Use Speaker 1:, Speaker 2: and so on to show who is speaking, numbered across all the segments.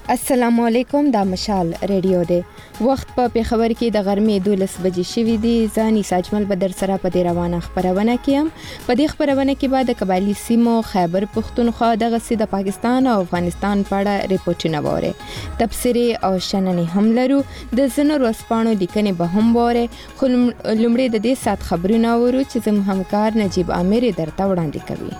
Speaker 1: السلام علیکم، دا مشال ریډیو دی. وخت په پیښور کې د غرمې 12 بجې شوي دي. ځاني ساجمل به در سره په دې روانه خبرونه کې په دې خبرونه کې به د قبایلی سیمو خیبر پښتونخوا دغه سي د پاکستان او افغانستان په اړه ریپورتونه وره، تبصرې او شننې هم لرو. د زنو ورځپاڼو لیکنې به هم وره، خو لومړی د دې سات خبرونه ورو چې زموږ همکار نجیب عامر درته وړاندې کوي.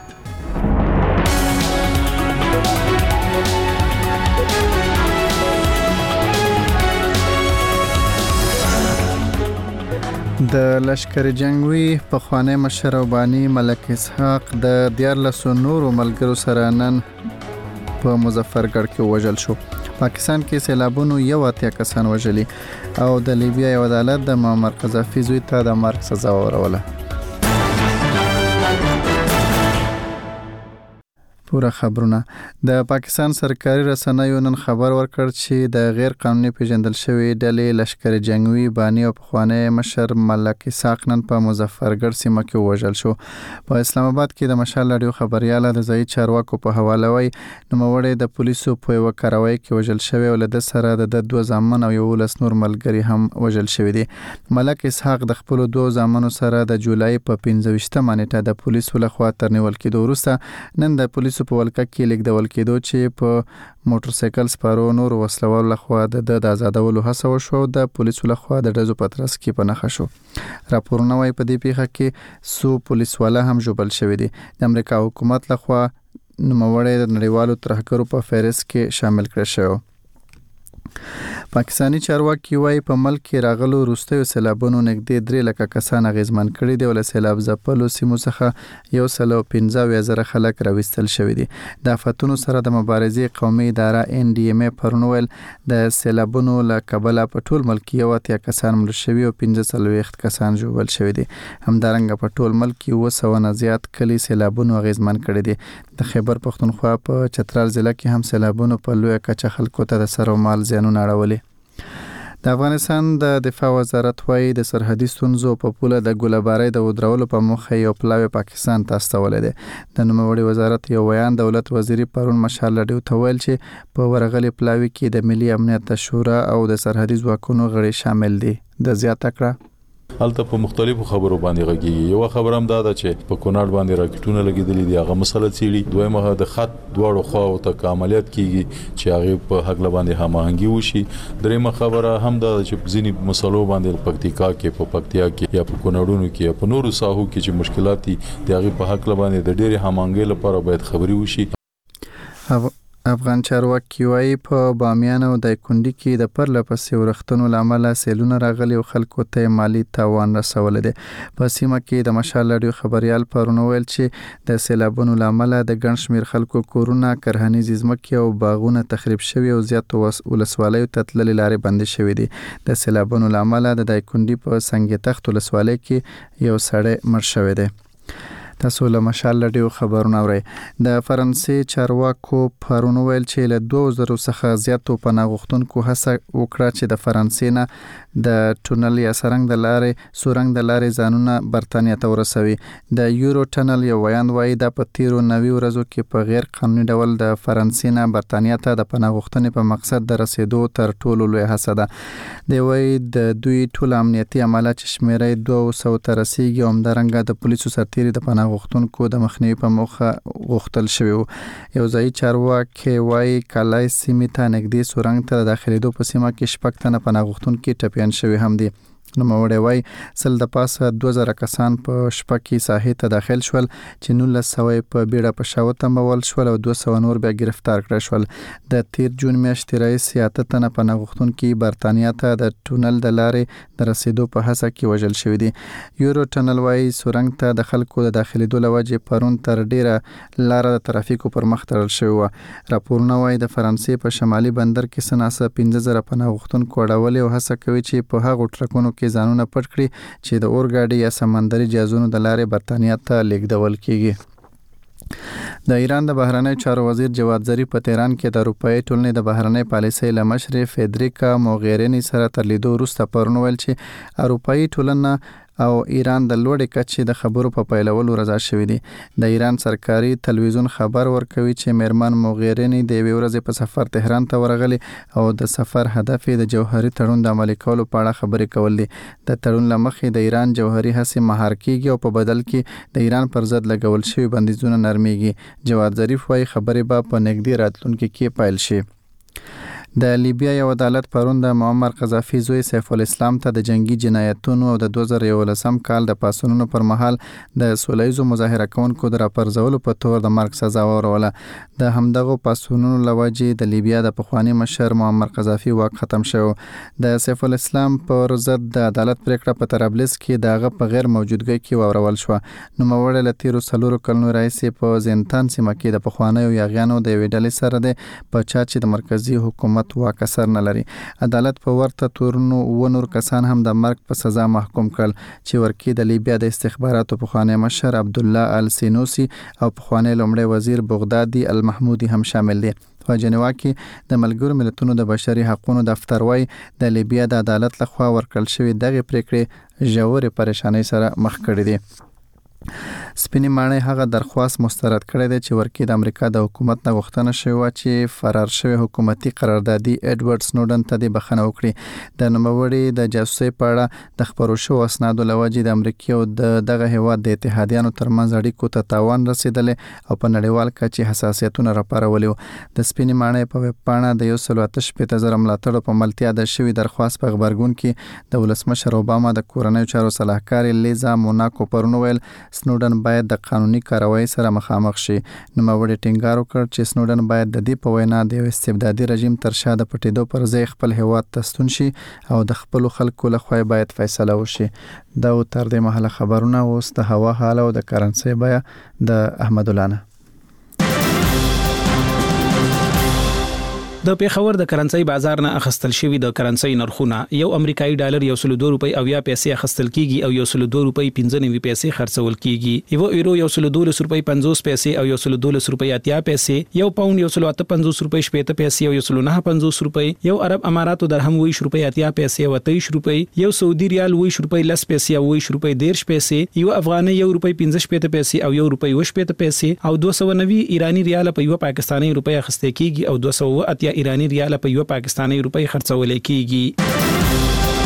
Speaker 2: د لشکر جنگوي پخوانی مشر او بانی ملک اسحاق د 14 نورو ملګرو سره نن په مظفرګړ کې وژل شو. پاکستان کې سیلابونو 81 کسان وژلي او د لیبیا یو عدالت د معمر قذافي زوی ته د مرګ سزا ورکوله. پورا خبرونه. د پاکستان سرکاري رسنیو نن خبر ورکړ چې د غیر قانوني پیژندل شوی ډلې لشکر جنگوي بانی او پخوانی مشر ملک اسحاق نن په مظفرګړ سیمه کې وژل شو. په اسلام آباد کې د مشال رادیو خبرياله د ځای چارواکو په حواله وای نوموړی د پولیسو په یو کاروای کې وژل شوی او له سره د دوه ځامن او 11 نور ملګری هم وژل شوی دي. ملک اسحاق د خپل دوه ځامنو سره د جولای په 15مه نیټه د پولیسو لخوا ترنیول کېدو وروسته نن د پولیسو په ولکه کې لیکدول کېدو چې په موټر سایکل سپارو نور وسلوال لخوا د آزادولو هڅه وشو. د پولیسو لخوا د ډزو پترس کې په نښه شو. راپورونه وايي په دې پیښه کې سو پولیسواله هم جوړل شوی دي. د امریکا حکومت لخوا نوموړی د نړیوالو ترهګرو په فهرست کې شامل کړی شو. پاکستانی چارواکي وايي په ملک کې راغلو وروستیو سیلابونو نږدې 3 لک کسان اغیزمن کړي دي او له سیلاب ځپلو سیمو څخه 115,000 خلک راوستل شوي دي. د آفتونو سره د مبارزې قومي اداره NDMA پرون ویل د سیلابونو له کبله په ټول ملک کې 80 کسان مړه شوي او 45 کسان ژوبل شوي دي. همدارنګه په ټول ملک کې 200 نه زیات کلي سیلابونو اغیزمن کړي دي. د خیبر پښتونخوا په چترال ضلع کې هم سیلابونو په لوی کچه خلکو ته د سر او مال زیانونه اړولي. د افغانستان د دفاع وزارت وايي د سرحدي ستونزو په پوله د ګولبارۍ د ودرولو په موخه یو پلاوی پاکستان ته استولې ده. د نوموړي وزارت یو بیان دولت وزیر پرون مشال لډیو ته ویل چې په ورغلي پلاوی کې د ملي امنیت د شورا او د سرحدي ځواکونو غړي شامل دي. د زیاته کړه
Speaker 3: هلته په مختلفو خبرو باندې غږیږي. یو خبر هم دا ده چې په کونړ باندې راکټونه لګیدلي دي، هغه مسله څیړي. دویمه د خط دواړو خواو ته عملیات کیږي چې هغه په حق باندې هماهنګي وشي. دریمه خبره هم دا ده چې ځینی مسلو باندې پکتیکا کې په پکتیا کې یا په کونړونو کې یا په نورو ساحو کې چې مشکلات دي د هغه په حق باندې د ډېری هماهنګي لپاره باید خبري وشي.
Speaker 2: افغان چارواکي وايي په بامیان او دایکنډي کې د پرلپسې ورښتونو لامل سیلونه راغلي او خلکو ته مالی تاوان رسول دي. په سیمه کې د مشال لډیو خبريال پرونه ویل چې د سیلابونو لامل د ګڼ شمیر خلکو کورونه، کرهنیز ځمکې او باغونه تخریب شوي او زیات ولسوالیو ته تللې لارې بندې شوي دي. د سیلابونو لامل د دایکنډي په سنگ تخت ولسوالۍ کې یو سړی مړ شوی دی. تاسو له مشال لډیو خبرونه اورئ. د فرانسې چارواکو پرون ویل چې له 2000 څخه زیاتو پناه غوښتونکو هڅه وکړه چې د فرانسې نه د ټونل یا سورنګ د لارې ځانونه برتانیا ته ورسوي. د یورو ټنل یو ویاند وايي د په تیرو 90 ورځو کې په غیر قانوني ډول د فرانسې نه برتانیا ته د پناه غوښتنې په مقصد د رسیدو تر ټولو لوی هڅه ده. دی وايي د دوی ټول امنیتي عملیات چې شمیرې 200 ته رسیدي او همدارنګه د پولیسو سرتیري د پناه غوښتونکو د مخنیوي په موخه غوښتل شوی وو. یو ځای چارواکي وايي کالای سیمې ته نږدې سورنګ ته داخليدو په سیمه کې شپږ تنه پناه غوښتونکي ټپیان شوي هم دي. نوموړی وايي سل د پاسه 2000 کسان په شپه کې ساحې ته داخل شول چې 1900 په بیړه په شاو تمول شول او 200 نور بیا گرفتار کړل شول. د 13 جون میاشتې راهیسې 8 تنه پناه غوښتونکي برتانیا ته د ټونل د لارې د رسیدو په هڅه کې وژل شوي دي. یورو ټنل وايي سورنګ ته د خلکو د داخليدو لوجه پرون تر ډیره لار د ترافیکو پر مخ تړل شوی و. راپورونه وايي د فرانسې په شمالي بندر کې سناسه 15000 پناه غوښتونکو اړولې او هڅه کوي چې په هغو ټرکونو کې ځانونه پټ کړي چې د اورګاډي یا سمندري جهازونو د لارې برتانیا ته لیږدول کیږي. د ایران د بهرنی چارو وزیر جواد ظریف په تهران کې د اروپאי ټولنې د بهرنی پالیسۍ له مشر فدریکا موغیرینی سره تر لیدو وروسته پرون ویل چې اروپאי ټولنه او ایران د لوړې کچې د خبرو په پیلولو رضا شوی دی. د ایران سرکاري تلویزیون خبر ورکوي چې میرمن موغرینی د یوې ورځې په سفر تهران ته ورغلی او د سفر هدف د جوهري تړون د عملي کولو په اړه خبرې کول دي. د تړون لمخې د ایران جوهري هڅې مهار کیږي او په بدل کې د ایران پر ضد لګول شوی بندیزونه نرمیږي. جواد ظریف وايي خبرې به په نږدې راتلونکي کې پیل شي. د لیبیا یو عدالت پرون د معمر قذافي زوی سیف الاسلام ته د جنگي جنایتونو او د 2011 کال د پاسونو پر مهال د سولهیزو مظاهره کوونکو د راپرځولو په تور د مرګ سزا وروله. د همدغه پاسونو لوجې د لیبیا د پخوانی مشر معمر قذافي واک ختم شو. د سیف الاسلام پر ضد د عدالت پریکړه په طرابلس کې دغه په غیر موجودګۍ کې ورول شو. نو موړل لتیرو سلورو کلونو رئیس په زندان سیمه کې د پخوانی یاغیانو د ویډلې سره د پچا چې د مرکزی حکومت واک اثر نه لري. عدالت په ورته تورنو و نور کسان هم د مرګ په سزا محکوم کړل چې ورکی د لیبیا د استخباراتو پخوانی مشر عبد الله السینوسی او پخوانی لومړی وزیر بغدادي المحمودي هم شامل دي. په جنیوا کې د ملګرو ملتونو د بشري حقوقو دفتر وايي د لیبیا د عدالت لخوا ورکړل شوی دغه پریکړې ژورې پریشانۍ سره مخ کړي دي. سپینې ماڼۍ هغه درخواست مسترد کړی دی چې ورکی د امریکا د حکومت نه غوښتنه شوې و چې فرار شوی حکومتي قراردادي ایډورډ سنوډن ته د بخښنه وکړي. د نوموړي د جاسوسۍ په اړه د خبرو شوو اسنادو لوجې د امریکا او دغه هیواد د اتحادیانو ترمنځ اړیکو ته تاوان رسیدلی او په نړیوال کچې حساسیتونه راپارولي. د سپینې ماڼۍ په ویب پاڼه د 1.8 ملاتړو په ملتیا د شوی درخواست په خبرګون کې د ولسمشر اوباما د کورنیو چارو صلاحکار لیزا موناکو پرون ویل سنوډن باید د قانوني کاروایی سره مخامخ شي. نوموړي ټینګار وکړ چې سنوډن باید د دې په وینا د استبدادي رژیم تر شا د پټېدو پر ځای خپل هیواد ته ستون شي او د خپل خلکو لخوا باید فیصله وشي. دا تر دې مهاله خبرونه اوس د هوا حال او د کرنسي بیا د احمد الله.
Speaker 4: د پیښور د کرنسي بازار نه اخستل شوی د کرنسي نرخونه یو امریکایي ډالر 102 روپۍ او 10 پیسې اخستل کیږي او 102 روپۍ 95 پیسې خرڅول کیږي. یو یورو 112 روپۍ 50 پیسې او 112 روپۍ 80 پیسې، یو پاوند 158 روپۍ 70 پیسې او 159 روپۍ، یو عرب اماراتو درهم 20 روپۍ 80 پیسې او 23 روپۍ، یو سعودي ریال 20 روپۍ 10 پیسې او 20 روپۍ 10 پیسې، یو افغاني 1 روپۍ 15 پیسې او 1 روپۍ 20 پیسې او 290 ایرانی ریال په یو پاکستاني روپۍ اخستل کیږي او 280 ایرانی ریال په یو پاکستاني روپۍ خرڅول کیږي.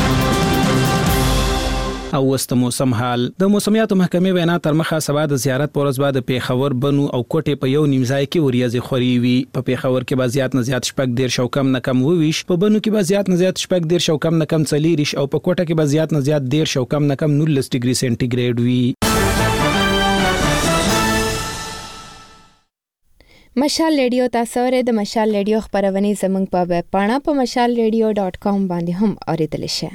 Speaker 4: او وست موسم حال د موسمیاتو محکمې وینا تر مخه سبا د زیارت پورز بعد پیښور بنو او کوټه په یو نیمځای کې وریځي خوري وي. په پیښور کې بازيات نه زیات شپږ ډیر شو کم نه کم وویش، په بنو کې بازيات نه زیات شپږ ډیر شو کم نه کم 40 او په کوټه کې بازيات نه زیات ډیر شو کم نه کم 19 ډیګري سنټیګریډ وي.
Speaker 1: مشال ریډیو تاسو ورته د مشال ریډیو خبرونه زمنګ په ویب پاڼه په mashalradio.com باندې هم اوریدل شي.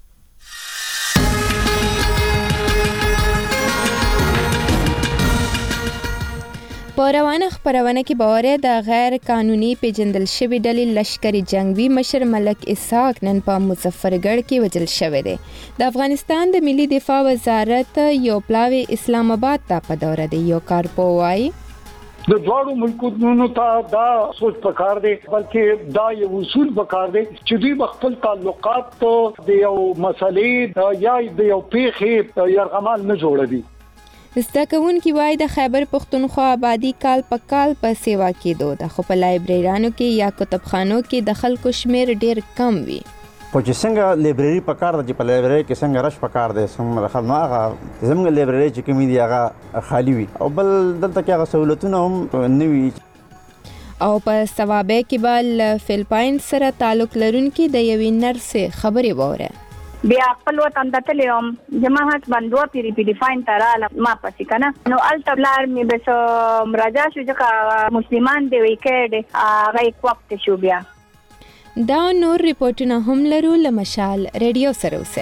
Speaker 1: په روانه خبرونه کې باور د غیر قانوني پیجندل شوی ډلې لشکري جنگي مشر ملک اسحاق نن په مظفرګړ کې وجل شوی دی. د افغانستان د ملي دفاع وزارت یو پلاوی اسلام آباد ته په دوره دی. یو کارپوای
Speaker 5: د دوړو ملکونو ته دا سوچ پکار دی، بلکې دا یو اصول پکار دی چې دوی خپل تعلقات د یو مسلې یا د یو پیښې یرغمال نه جوړوي.
Speaker 1: زده‌کوونکي وایي د خیبر پښتونخوا آبادی کال په کال په سیوا کېدو ده، خو په لایبرریانو کې یا کتابخانو کې د خلکو شمیر ډیر کم وي.
Speaker 6: په چې څنګه لایبرری پکار د په لایبرری کې څنګه رش پکار دی څنګه خلنو هغه زموږ لایبرری چې کوم دی هغه خالی وي او بل دلته کې هغه سہولتونه هم نه وي.
Speaker 1: او په ثوابه کې بل فلپاین سره تعلق لرونکي د یوې نرسې خبرې وره.
Speaker 7: بیا خپل وطن ته تلم جماعت بندو پیری فلپاین تراله ما پاتې کنه نو الټبلار می بس مراجعه شو چې مسلمان دی وکړي هغه وخت شو. بیا
Speaker 1: دا نور ریپورتونه هم لرو له مشال ریډیو سره اوسه.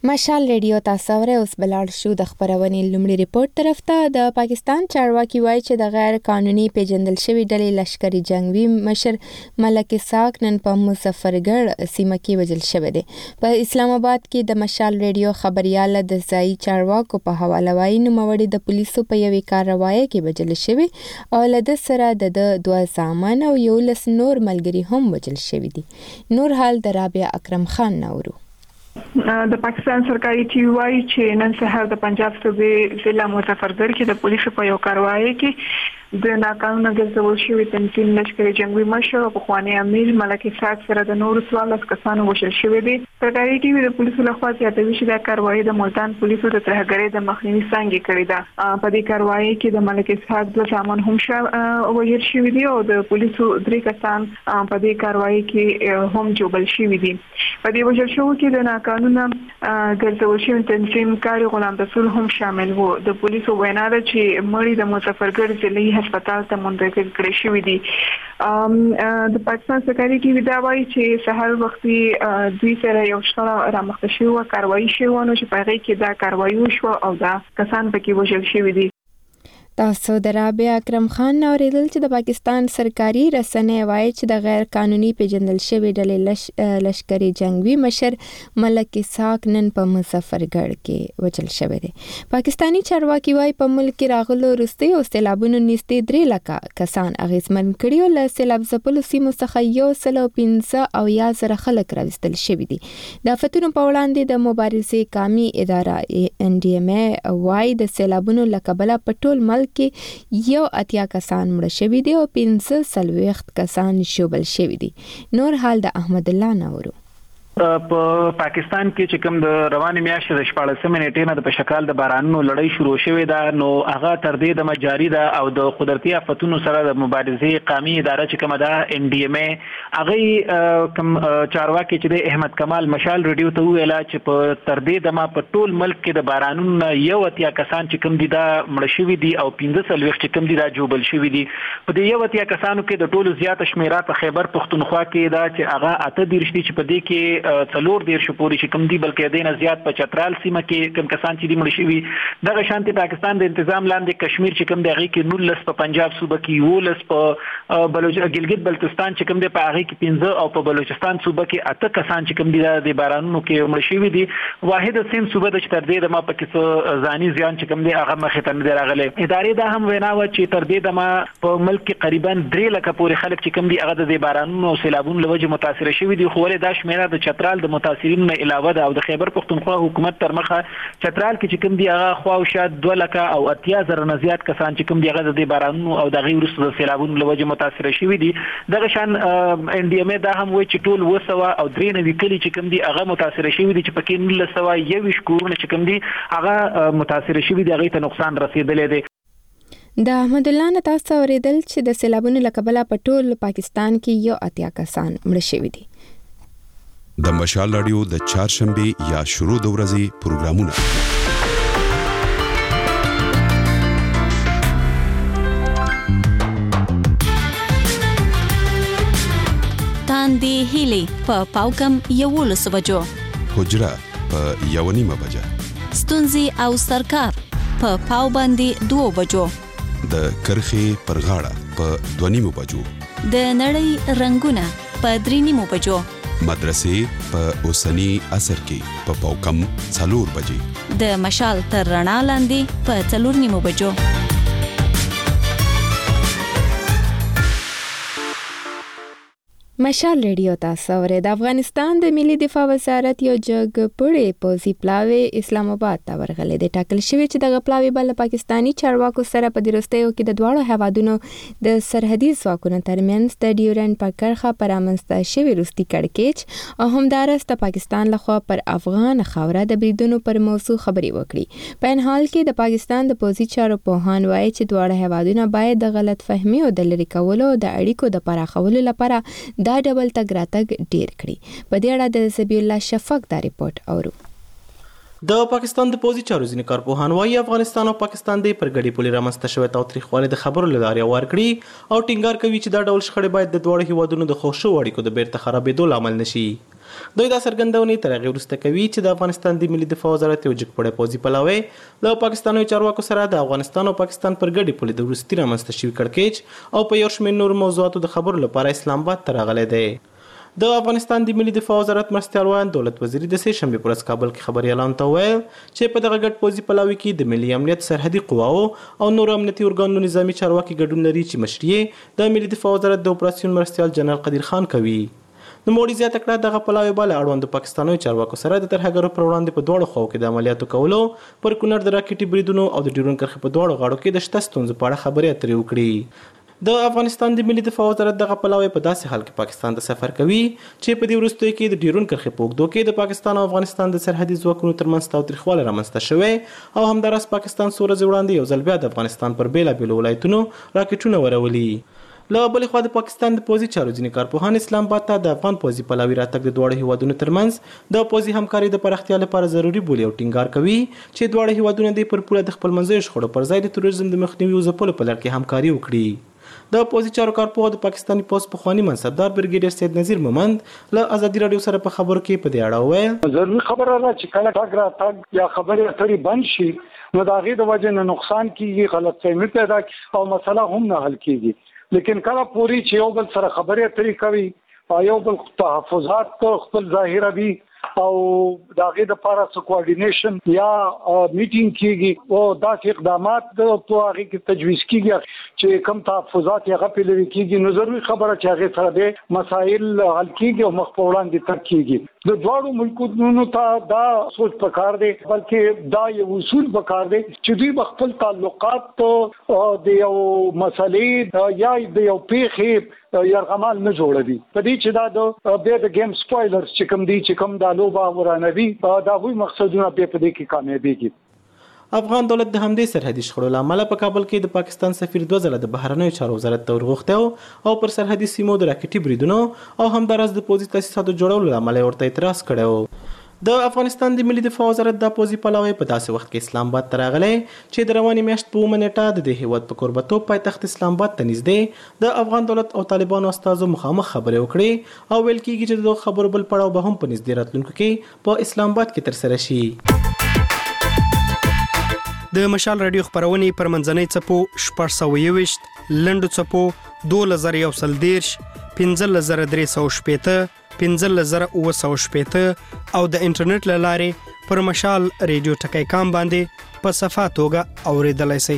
Speaker 1: مشال ریډیو تاسو ورې اوس بلار شو د خبرونې لومړي ریپورت طرف ته د پاکستان چارواکي وایي چې د غیر قانوني پیژندل شوی ډلې لشکري جنگوي مشر ملک اسحاق نن په مظفرګړ سیمه کې وژل شوی دی. په اسلام آباد کې د مشال ریډیو خبريال د ځایي چارواکو په حواله وایي نوموړي د پولیسو په یوې کاروایی کې وژل شوی او له د سره د 2 زامن او 11 نور ملګري هم وژل شوی دي. نور حال د رابعه اکرم خان نورو.
Speaker 8: د پاکستان سرکاري ټي وای چې نن سهار د پنجاب صوبې ضلع مظفرګړ کې د پولیسو په یو کاروایی کې د ناقانونه ګرځول شوی تنظیم لشکري جنگوي مشر او پخوانی امیر ملک اسحاق سره د نورو 14 کسانو وژل شوی دي. سرکاري ټي وای د پولیسو لخوا زیاتوي چې د کاروایی د ملتان پولیسو د ترهګرۍ د مخنیوي څنګه کړی ده. په دې کاروایی کې د ملک اسحاق 2 زامن هم وژل شوی دي او د پولیسو 3 کسان په دې کاروایی کې هم جوړل شوی دي. په دې وژل شوی کې د قانونا ګرځول شوی تنظیم کاری غلام رسول هم شامل وو. د پولیسو وینا ده چې مړی د مظفرګړ ضلعي هسپتال ته منتقل کړی شوی دی. د پاکستان سرکاري ټي وای وايي چې سهار وختي دوی سره یو شخص رامخته شوی کاروایی شوی نو چې په هغه کې دا کاروایی وشو او دا کسان پکې وژل شوی دي.
Speaker 1: تاسو د رابعه اکرم خان اوریدل چې د پاکستان سرکاري رسنۍ وایي چې د غیر قانوني پیژندل شوی ډلې لشکري جنگوي مشر ملک اسحاق نن په مظفرګړ کې وژل شوی دی. پاکستانی چارواکي وایي په ملک کې راغلو وروستي او سیلابونو نږدې 3 لکه کسان اغیزمن کړي او له سیلاب ځپلو سیمو څخه 115 او 1000 خلک راوستل شوي دي. د آفتونو په وړاندې د مبارزې قومي اداره NDMA وایي د سیلابونو له کبله په ټول ملک کې 80 کسان مړه شوي دي او 45 کسان ژوبل شوي دي. نور حال د احمد الله نورو.
Speaker 9: په پاکستان کې چې کوم د رواني میاشتې د 14 نیټې نه د پشکال د بارانونو لړۍ شروع شوې ده نو هغه تر دې د مجاري ده او د قدرتي آفتونو سره د مبارزې قومي اداره چې کومه ده NDMA هغه کوم چارواکي چې د احمد کمال مشال ریډیو ته ویلا چې په تر دې د ما په ټول ملک کې د بارانونو یو اتیا کسان چې کوم دي دا مړ شوي دي او 15 چې کوم دي دا جوبل شوي دي. په دې یو اتیا کسانو کې د ټولو زیات شمیره په خیبر پختونخوا کې دا چې هغه 38 چې په دې کې څلور دیر شو پوری چې کوم دی بلکې دینه زیات په چترال سیمه کې کوم کسان چې دی مړ شوي دغه شانتي پاکستان د تنظیم لاندې کشمیر چې کوم دغه کې 19 په پنجاب صوبه کې 19 په ګلګت بلتستان چې کوم دی په هغه کې 15 او په بلوچستان صوبه کې 8 کسان چې کوم دی د بارانونو کې مړ شوي دي. واحد سیم صوبه د تر دې د ما په کې ځاني زیان چې کوم دی هغه مخې ته نه راغلي. ادارې دا هم وینا و چې تر دې د ما په ملک کې قریبا 3 لک پورې خلک چې کوم دی هغه د بارانونو او سیلابونو لوجه متاثر شوي دي. خو ولې دا شمیره د چترال د متاثرین نه علاوه ده او د خیبر پختونخوا حکومت تر مخه چترال کې چې کوم دی هغه خو او شاد 2 لک او 80,000 نه زیات کسان چې کوم دی هغه د بارانونو او د غیر وروسته سیلابونو لوجه متاثر شوي دي. دغه شان NDMA دا هم وایي چې ټول 200 او 93 کلی چې کوم دی هغه متاثر شوي دي چې پکې 1921 کورونه چې کوم دی هغه متاثر شوي دي هغه ته نقصان رسیدلی دی.
Speaker 1: د احمد الله نه تاسو اوریدل چې د سیلابونو له کبله په ټول پاکستان کې 80 کسان مړه شوي دي.
Speaker 10: د مشال رادیو د چهارشنبه یا شروع د ورځې پروګرامونه
Speaker 11: تاندې هیلې په پاوکم 11 بجو
Speaker 10: حجره په 1:30 بجه
Speaker 11: ستونزې او سرکار په پاو باندې 2 بجو
Speaker 10: د کرخي پر غاړه په 2:30 بجو
Speaker 11: د نړۍ رنگونه په 3:30 بجو
Speaker 10: مدرسې په اوسنی عصر کې په پاوکم 4 بجې
Speaker 11: د مشال تر رڼا لاندې په 4:30 بجو.
Speaker 1: مشال ریډیو تاسو ورې د افغانستان د ملي دفاع وزارت یو جګپړې پوځي پلاوی اسلام آباد ته ورغلې د ټاکل شوی چې د پلاوی بل پاکستانی چارواکو سره په دروستیو کې د دواړو هوادونو د سرحدي ځواکونو ترمنځ د ډیورنډ په کرښه پرامنځته شوی وروستي کړکېچ او همدارس د پاکستان لخوا پر افغان خاوره د بریدونو پر موضوع خبري وکړي. په ان حال کې د پاکستان د پوځي چارو پوهان وایي چې دواړه هوادونه باید د غلط فهمي او د لری کولو د اړیکو د پراخولو لپاره دا ډبل تګ راتګ ډیر کړي. په دې اړه د زبی الله شفق دا ریپورت اورو.
Speaker 12: د پاکستان د پوځي چارو ځینې کارپوهان وايي افغانستان او پاکستان د پرګډي پولي رامنځته شوی تاوتریخوالی د خبرو له لارې هوار کړي او ټینګار کوي چې دا ډول شخړې باید د دواړو هیوادونو د ښو شویو اړیکو د بیرته خرابېدو لامل نشي. دوی دا څرګندونې تر هغې وروسته کوي چې د افغانستان د ملي دفاع وزارت یو جګپړی پوځي پلاوی له پاکستاني چارواکو سره د افغانستان او پاکستان پرګډي پولي د وروستي رامنځته شوي کړکېچ او په یو شمېر نورو موضوعاتو د خبرو لپاره اسلام آباد ته راغلی دی. د افغانستان د ملي دفاع وزارت مرستیال وایي دولت وزیر د سې شنبې په ورځ کابل کې خبریالانو ته وویل چې په دغه ګډ پوځي پلاوي کې د ملي امنیت سرحدي قواو او نورو امنیتي ارګانونو نظامي چارواکي ګډون لري چې مشري یې د ملي دفاع وزارت د اپراسیون مرستیال جنرال قدیر خان کوي. نوموړي زیاته کړه دغه پلاوی به له اړوندو پاکستاني چارواکو سره د ترهګرو پر وړاندې په دواړو خواو کې د عملیاتو کولو پر کونړ د راکټي بریدونو او د ډیورنډ کرښې په دواړو غاړو کې د شته ستونزو په اړه خبرې اترې وکړي. د افغانستان د ملي دفاع وزارت دغه پلاوی په داسې حال کې پاکستان ته سفر کوي چې په دې وروستیو کې د ډیورنډ کرښې په اوږدو کې د پاکستان او افغانستان د سرحدي ځواکونو ترمنځ تاوتریخوالی رامنځته شوی او همداراز پاکستان څو ورځې وړاندې یو ځل بیا د افغانستان پر بېلابېلو ولایتونو راکټونه ورولي. له بلې خوا د پاکستان د پوځي چارو ځینې کارپوهان اسلام آباد ته د افغان پوځي پلاوي راتګ د دواړو هیوادونو ترمنځ د پوځي همکارۍ د پراختیا لپاره ضروري بولي او ټینګار کوي چې دواړه هیوادونه د پر پوله د خپل منځي شخړو پر ځای د تروریزم د مخنیوي او ځپلو په لړ کې همکاري وکړي. د پوځي چارو کارپوه د پاکستاني پوځ پخواني منصبدار بریګیډیر سید نذیر مومند له ازادي راډیو سره په خبرو کې په دې اړه وویل
Speaker 5: ضروري خبره ده چې کله ټاګ راتګ یا خبرې اترې بند شي نو د هغې د وجې نه نقصان کیږي، غلطفهمي پیدا او مسله هم نه حل کیږي. لیکن کله پوری چې یو بل سره خبرې اترې کوي یو بل تحفظات خپل ظاهروي او د هغې دپاره څه کوارډینیشن یا میټینګ کیږي او داسې اقدامات په هغې کې تجویز کیږي چې کوم تحفظات یې هغه پرې لرې کیږي نو ضروري خبره چې هغې سره د مسایل حل کیږي او مخ په وړاندې تګ کیږي. د دواړو ملکونو ته دا سوچ پکار دی بلکې دا یو اصول پکار دی چې دوی به خپل تعلقات د یو مسلې یا د یو پیښې یرغمال نه جوړوي په دې چې دا د ګیم سپویلرز چې کوم دي چې کوم دا لوبه ورانوي دا وی مقصدونه په دې کې کامیابیږي.
Speaker 12: افغان دولت د همدې سرحدي شخړو له امله په کابل کې د پاکستان سفیر 2 ځله د بهرنیو چارو وزارت ته ورغوښتی او پر سرحدي سیمو د راکټي بریدونو او همداراز د پوځي تاسیساتو جوړولو له امله ورته اعتراض کړی. د افغانستان د ملي دفاع وزارت د پوځي پلاوی په داسې وخت کې اسلام آباد ته راغلی چې د روانې میاشت په 9 نیټه د دې هیواد په کوربتوب پایتخت اسلام آباد ته نږدې د افغان دولت او طالبانو استازو مخامخ خبرې وکړي او ویل کېږي چې د خبرو بل پړاو به هم په نږدې راتلونکو کې په اسلام آباد کې ترسره شي.
Speaker 13: د مشال رادیو خبرونې پر منځنۍ څپو 621 لنډو څپو 2110 15315 15980 او د انټرنیټ له لارې پر مشال ریډیو ټکی کام باندې په صفه توګه اوریدلای شئ.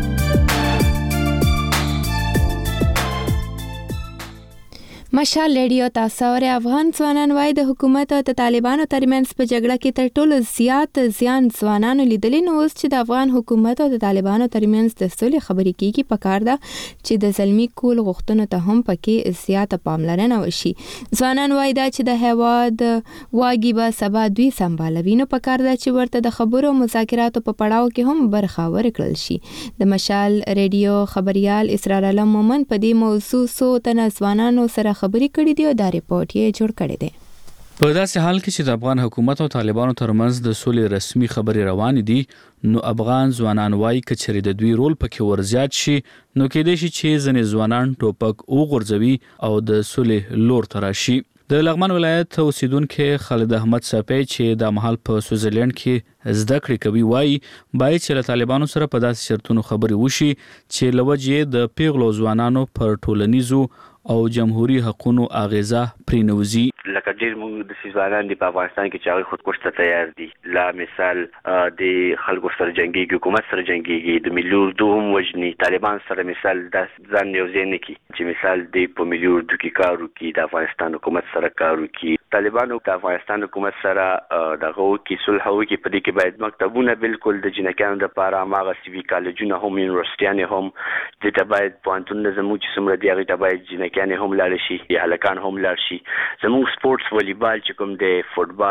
Speaker 1: مشال ریډیو تاسو اورئ. افغان ځوانان وايي د حکومت او د طالبانو ترمنځ په جګړه کې تر ټولو زیات زیان ځوانانو لیدلی نو اوس چې د افغان حکومت او د طالبانو ترمنځ د سولې خبرې کیږي پکار ده چې د زلمی کول غوښتنو ته هم پکې زیاته پاملرنه وشي. ځوانان وايي دا چې د هیواد واګي به سبا دوی سمبالوي نو پکار ده چې ورته د خبرو مذاکراتو په پړاو کې هم برخه ورکړل شي. د مشال ریډیو خبريال اسرار علم مومند په دې موضوع سو تنه ځوانانو سره خبرې کړې دي او دا ریپورت یې جوړ کړی دی.
Speaker 14: په داسې حال کې چې د افغان حکومت او طالبانو ترمنځ د سولې رسمي خبرې روان دي نو افغان ځوانان وايي کچري د دوی رول پکې ورزیات شي نو کېدای شي چې ځنې ځوانان ټوپک وغورځوي او د سولې لور ته راشي. د لغمان ولایت اوسیدونکو خالد احمد صافی چې د محل په سویټزرلند کې زده کړې کوي وايي باید چې له طالبانو سره په داسې شرطونو خبرې وشي چې لوجې د پیغلو ځوانانو پر ټولنیزو او جمهوریت حقوقو اغیزه پرینوزي.
Speaker 15: لکه ډیر موږ د افغانستان په افغانستان کې چې هغه خودکش ته تیار دي لا مثال د خلکو سره جنگي حکومت سره جنگي د ملي اردو هم وجني طالبان سره مثال د ځان یو ځین کی چې مثال د په ملي اردو کې کارو کې د افغانستان حکومت سره کارو کې طالبانو د افغانستان حکومت سره دغه کې صلح او کې په دې کې باید مکتبونه بالکل د جنکانو لپاره ماغه سیوي کالجونه هم یونیورسيټیان هم د تبعید پوانتون زموږ چې سمره دی هغه تبعید جنکان هم لاړ شي یا هلکان هم لاړ شي. زموږ سپورتس والیبال چې کوم د فوتبال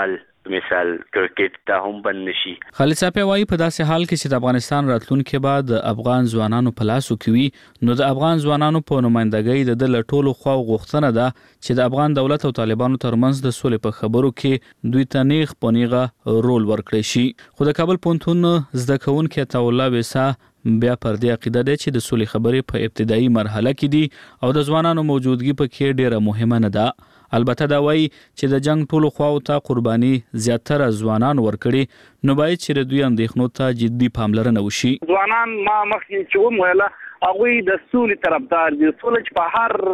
Speaker 15: مثال کرکټ ته هم بند نشي.
Speaker 14: خالد صاحب وايي په داسې حال کې چې د افغانستان راتلونکي بعد افغان ځوانانو په لاسو کې وي نو د افغان ځوانانو په نمائندګۍ د ټولو خوا غوښتنه ده چې د افغان دولت او طالبانو ترمنځ د سولې په خبرو کې دوی ته نیغ پنیغه رول ورکړي شي. خو د کابل پونتون زده کوونکي عطاالله ویسا بیا پر دې عقیده ده چې د سولې خبرې په ابتدایي مرحله کې دي او د ځوانانو موجودګي په کې ډیره مهمه نه ده. البته دا وایي چې د جنگ ټولو خواو ته قرباني زیاتره ځوانان ورکړي نو باید چې دوی اندېښنو ته جدي پاملرنه وشي.
Speaker 16: ځوانان ما مخکې چې ومویله هغوی د سولې طرفدار دي. سوله چې په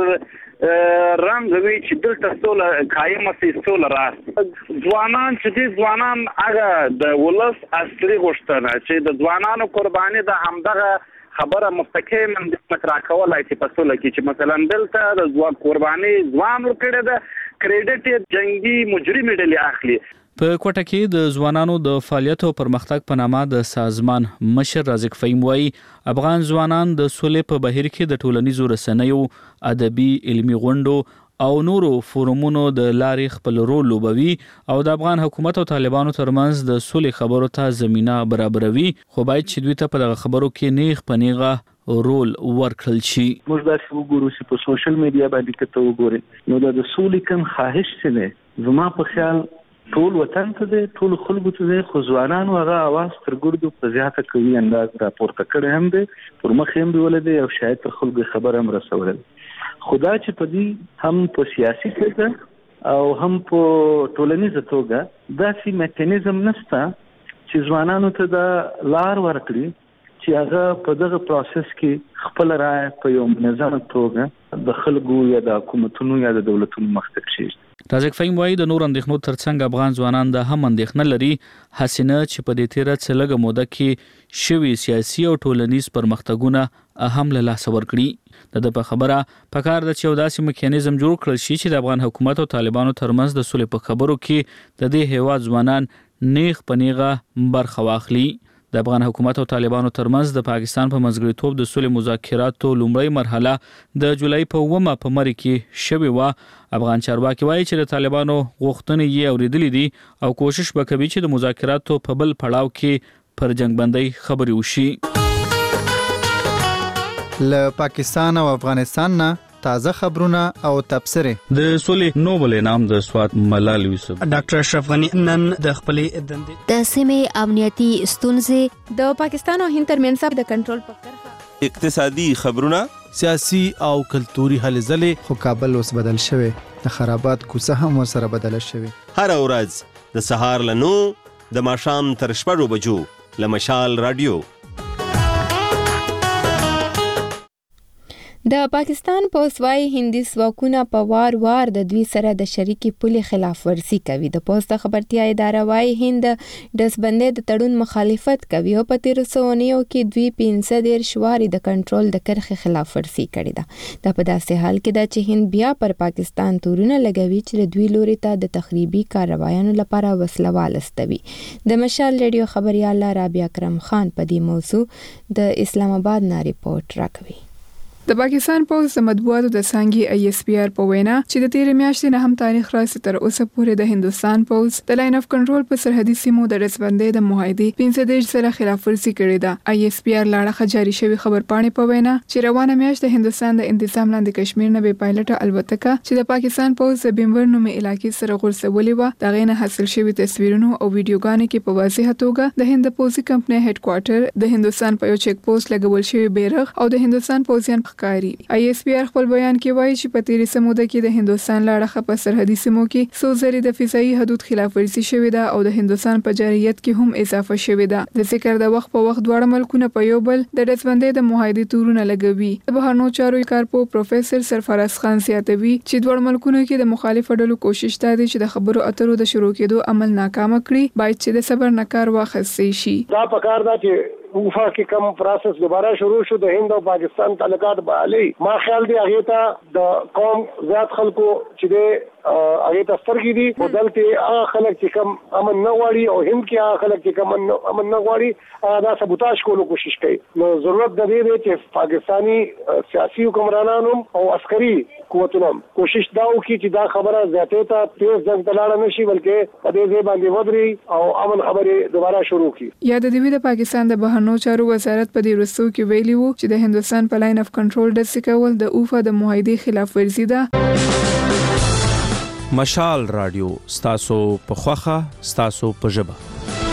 Speaker 16: هر رنګ وي چې دلته سوله قایمه سي سوله راشي. ځوانان چې دي ځوانان هغه د ولس اصلي غوښتنه چې د ځوانانو قرباني د همدغه خبره مستقیما مطرح کولای چې په سوله کې چې مثلا دلته د ځوان قرباني ځوان ورکړي د کریډټ جنگي مجرم ډلې اخلي.
Speaker 14: په کوټه کې د ځوانانو د فعالیت او پرمختګ په نامه د سازمان مشر رازق فهیم وایي افغان ځوانان د سولې په بهیر کې د ټولنیزو رسنیو، ادبي، علمي غونډو او نورو فورمونو د لارې خپل رول لوبوي او د افغان حکومت او طالبانو ترمنځ د سولې خبرو ته زمينه برابروي. خو باید چې دوی ته په دغه خبرو کې نیغ پنیغه رول ورکړل شي.
Speaker 9: موږ دا وګورو چې په سوشل میډیا باندې کته وګوري نو د سولې کوم خواهش څه زما په خیال ټول وطن ته دی، ټول خلکو ته دی، خو ځوانانو هغه اواز تر ګردو په زیاته کوي انداز راپورته کړی هم دی، پر مخ هم بیول دی او شاید تر خلکو خبر هم رسول. خدا چې په دې هم په سیاسي توګه او هم په ټولنیزه توګه داسې میکانیزم نشته چې ځوانانو ته د لار ورکړي چې هغه په دغه پروسس کې خپل رائے په یو منظمه توګه د خلکو یا د حکومتونو یا د دولتونو مخ ته کشي.
Speaker 14: رازق فهیم وايي د نور اندېښنو ترڅنګ افغان ځوانان د هم اندېښنه لري حسینه چې په دې تیره څه لږه موده کې شوي سیاسي او ټولنیز پرمختګونه اهم له لاسه ورکړي. د په خبره پکار د چې داسې میکانیزم جوړ کړل شي چې د افغان حکومت او طالبانو ترمنځ د سولې په خبرو کې د دې هیواد ځوانان نیغ پنیغه برخه واخلي. د افغان حکومت او طالبانو ترمنځ د پاکستان په منځګړیتوب د سولې مذاکراتو لومړی مرحله د جولای په 9 په مری کې شوې و. افغان چارواکي وایي چې د طالبانو غوښتنې یې اوریدلې دي او کوشش وکوي چې د مذاکراتو په بل پړاو کې پر جنگبندۍ خبرې وشي.
Speaker 2: له پاکستان او افغانستان نه تازه خبرونه او تبصره.
Speaker 17: د سولې نوبل انعام د سوات ملال یوسف
Speaker 13: ډاکټر اشرف غنی نن د خپلې دندې
Speaker 11: د سیمې امنیتي ستونزې
Speaker 1: د پاکستان او هند ترمنځ د کنټرول په کرښه
Speaker 18: اقتصادي خبرونه،
Speaker 19: سیاسي او کلتوري هلې ځلې.
Speaker 2: خو کابل اوس بدل شوی، د خرابات کوڅه هم ورسره بدله شوی.
Speaker 18: هر ورځ د سهار له 9 د ماښام تر 6 بجو له مشال رادیو.
Speaker 1: د پاکستان پولیس وايي هندي ځواکونه په وار د دوی سره د شریکي پولې خلاف ورزي کوي. د پولیس د خبرتیا اداره وايي هند د سبندې د تړون مخالفت کوي او په 1309 کې دوی 15 شواري د کنټرول د کرښې خلاف ورزي کړې ده. دا په داسې حال کې ده چې هند بیا پر پاکستان تورونه لګوي چې د دوی لوري ته د تخریبي کاروایانو لپاره وسله والستوي. د مشال ریډیو خبريال رابعه اکرم خان په دې موضوع د اسلام آباد نه ریپورت راکوي.
Speaker 8: د پاکستان پولیس د مطبوعاتو د څانګې ISPR په وینا چې د تیر میاشتې نه هم تاریخ راځي تر اوسه پورې د هندستان پولیس د لاین اف کنټرول په سرحدي سیمو د رسبندۍ د معاهدې 15 سره خلاف ورزي کړې ده. ISPR لاړه جاری شوی خبرپاڼې په وینا چې روانه میاشت د هندستان د انتظام لاندې کشمیر نه بې پایلټه الوتکه چې د پاکستان پولیس د بمبر نومي علاقې سره غورځولې و د غینه حاصل شوی تصویرونو او ویډیوګانې کې په واضح توګه د هند پولیسي کمپنۍ هډ کوارټر د هندستان په یو چیک پوسټ لګول شوی بیرغ او د هندستان پولیسان ښکاری. ISPR خپل بیان کې وایي چې په تیرې سموده کې د هندستان لاړه په سرحدي سیمو کې څو ځلې د فضایي حدود خلاف ورزي شوې ده او د هندستان په جارحیت کې هم اضافه شوې ده. د ذکر د وخت په وخت دواړه ملکونه په یو بل د رسبندۍ د معاهدې تورونه لګوي. د بهرنیو چارو کارپو پروفیسور سرفراز خان زیاتوي چې دواړه ملکونو کې د مخالفو ډلو کوشش ده چې د خبرو اترو د شروع کېدو عمل ناکام کړي، باید چې د صبر نه کار واخیستل شي.
Speaker 5: دا پکار ده چې وفا کې کوم پروسس دوباره شروع شو د هند او پاکستان تعلقات به علي ما خیال دی هغه ته د قوم زیات خلکو چې هغه تسترګي دي بدلته هغه خلک چې کم امن نه غواړي او هم کې هغه خلک چې کم امن نه غواړي دا سبوتاژ کولو کوشش کوي. نو ضرورت د دې دی چې پاکستانی سیاسي حکمرانانو او عسکري قوتونو کوشش دا وکړي چې دا خبره زیاته ته تیز ځنګ تلاړه نشي بلکې په دې باندې ودري او امن خبرې دوباره شروع کړي.
Speaker 20: یا د دې د پاکستان د بهرنیو چارو وزارت په دې وروستو کې ویلي وو چې د هندستان په لاین اف کنټرول ډز کول د اوفا د معاهدې خلاف ورزي ده.
Speaker 19: مشال رادیو ستاسو په خوخه ستاسو په ژبه.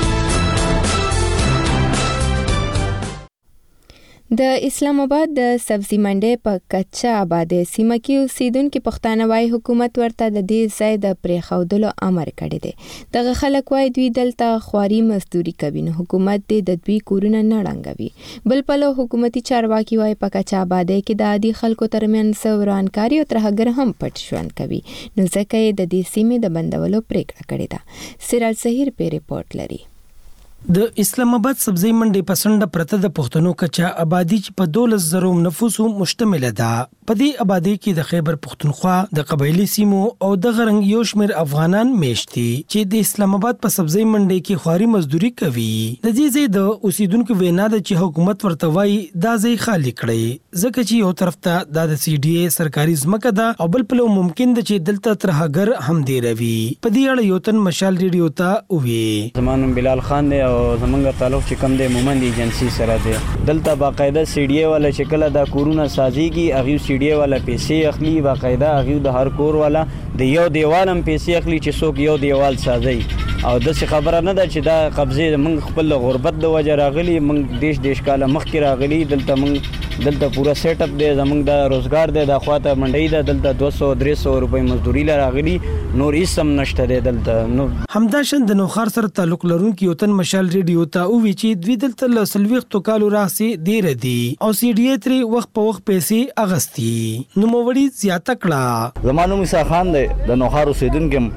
Speaker 1: د اسلام آباد د سبزی منډي په کچا آباده سیمه کې اوسیدونکو پښتانه وايي حکومت ورته د دې ځای د پریخودلو امر کړی دی. دغه خلک وايي دوی دلته خواري مزدوري کوي نو حکومت د دوی کورونه نه ړنګوي. بل پلو حکومتي چارواکي وايي په کچا آباده کې د عادي خلکو ترمنځ ورانکاري او ترهګر هم پټ ژوند کوي نو ځکه یې د دې سیمې د بندولو پریکړه کړې ده. سراج سحیر په ریپورت لري.
Speaker 13: د اسلام آباد سبزی منډي پسنده پرته د پښتنو کچا آبادی چې په 12,000 نفوسو مشتمل ده. په دې آبادی کې د خیبر پښتونخوا د قبایلی سیمو او د غرنګ یو شمیر افغانان میشتي چې د اسلام آباد په سبزی منډي کې خواري مزدوري کوي. د دې ځای د اوسیدونکو وینا ده چې حکومت ورته وایي دا ځای خالی کړي ځکه چې یو طرف ته د سی ډي اي سرکاري ځمکه ده او بل پلو ممکن ده چې دلته ترهګر هم دی روي. په دې اړه یو تن مشال ریډیو ته وی
Speaker 21: زمانو بلال خان دی او زمونږ تعلق چې کم دی مومند ایجنسی سره دی. دلته باقاعده سی ډي اي والا چې کله دا کورونه سازيږي هغه سی ډي اي والا پیسې اخلي باقاعده هغه د هر کور والا د یو دیوالم پیسې اخلي چې څوک یو دیوال سازي او د څه خبره نه ده چې دا قبضه موږ خپل غربت د وجه راغلي موږ دیش کاله مخکې راغلي دلته پورا سیټ اپ دی زمونږ د روزګار دی د خواته منډي ده دلته 200-300 روپۍ مزدوري لراغلي نور هیڅ هم نشته دی دلته. نو
Speaker 13: همداشن د نوخار سره تعلق لرونکي یو تن مشال ریډیو ته وی چې دوی دلته له سلويختو کالو راځي ډیر دي او سی ډي اي تری وخت په وخت پیسې اغستی. نو موړي زیاته کړه.
Speaker 22: زمانو موسی خان دی د نوخار اوسیدونکو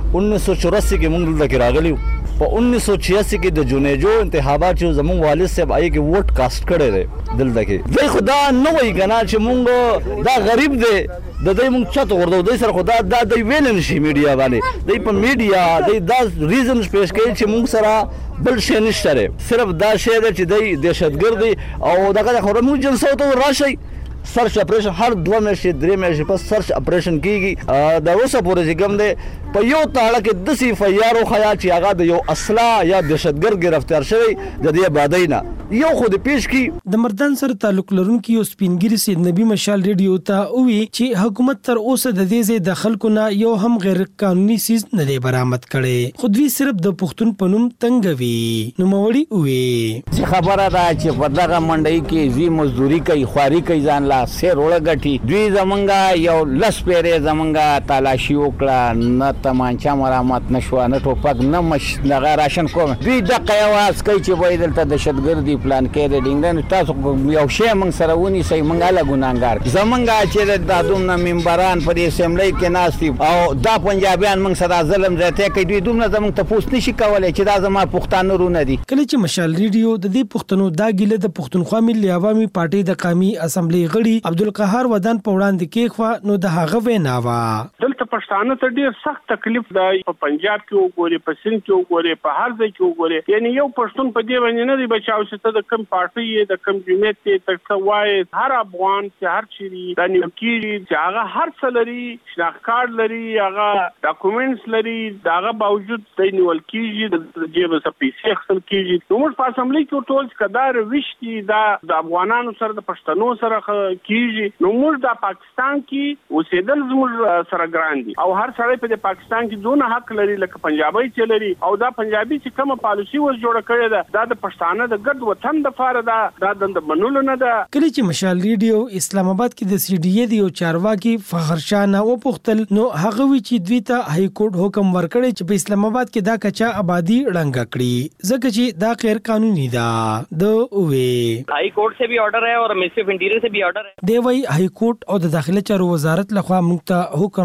Speaker 22: 1984 کې موږ دلته راغلیو. په 1986 کې د جونېجو انتخابات چې زموږ والد صاحب آی کې ووټ کاست کړی دی دلته کې. دوی خدا نه وایي کنه چې موږ دا غریب دی د دوی موږ چاته ورته دوی سره خدا دا دوی ویل نشي میډیا باندې دوی په میډیا دوی دا ریزنز پیش کوي چې موږ سره بل شي نشته صرف دا شی دی چې دوی دهشتګرد دي او دغه خبره موږ جلسه ته راشي سرچ اپریشن هر 2 میاشتې 3 میاشتې پس سرچ اپریشن کیږي. دا اوسه پورې چې کوم دی په یو تاړه کې د سی فیارو خیا چې هغه د یو اصلا یا دهشتګرد گرفتار شوی د دې بادینا یو خود پیش کی.
Speaker 13: د مردان سره تعلق لرونکي یو سپینګری سید نبی مشال ریډیو ته وی چې حکومت تر اوسه د دې ځای د خلکو نه یو هم غیر قانوني سیز نه دی برآمد کړي خو دوی صرف د پښتون پنوم تنګوي. نو موړي وی
Speaker 23: خبره ده چې په دغه منډي کې زی مزدوري کوي خواري کوي ځان لا سیر وړګټي دوی زمونږه یو لس پیرې زمونږه تلاشي وکړه نه تمانچا مرامت نشو نه ټوپک نه مش دغه راشن کوم دوی د قیاس کوي چې وای دلته دهشتګردي پلان کې د ډینګن تاسو یو شی موږ سره ونی سي موږ له ګناګار زمونږه چې د دومره منبران پر اسمبلی کې ناشتي او دا پنجابیان موږ سره ظلم زیاته کوي دوی دومره زمونږ ته پوښتنه نشي کولای چې دا زما پښتانه رونه دي.
Speaker 13: کله چې مشال ریډیو د دې پښتنو دا ګیله د پښتونخوا ملي عوامي پارټي د قومي اسمبلی غړي عبدالقهار ودان په وړاندې کېخوا نو د هغه وینا وا
Speaker 24: دلته پښتانه ته ډیر سخت تکلیف دی په پنجاب کې وګوري په سند کې وګوري په هر ځای کې وګوري یعنی یو پښتون په دې باندې نه دی بچاو چې ته د کم پارټي د کم جمعیت ته تکوای هر افغان چې هر چیرې د نیوکیری چې هغه هر څه لري شناخت کارت لري هغه ډاکومېنټس لري داغه باوجود د نیول کیږي د جیب څخه پیسې اخیستل کیږي نو موږ په اسمبلی کې ټول کدار وشتي دا د افغانانو سره د پښتنو سره کیږي نو موږ د پاکستان کې اوسېدل زموږ سره ګران دي او هر سړی په پاکستان کې دونه حق لري لکه پنجابي چې لري او دا پنجابي چې کومه پالیسي وس جوړ کړی ده دا د پښتانه د ګډ وطن د فار دا د منلو نه ده.
Speaker 13: کله چې مشال ریډیو اسلام آباد کې د سی ډي اي دی او چارواکي فخر شاه او پختل نو هغه وی چې دوی ته های کورټ حکم ورکړي چې په اسلام آباد کې دا کچا آبادی ړنګ کړي ځکه چې دا غیر قانوني ده د وی
Speaker 25: های کورټ سے بھی آرڈر ہے اور منسٹری آف انٹیریئر سے بھی آرڈر ہے
Speaker 13: دی وی های کورټ او د داخله چارو وزارت لخوا موږ ته حکم راکړی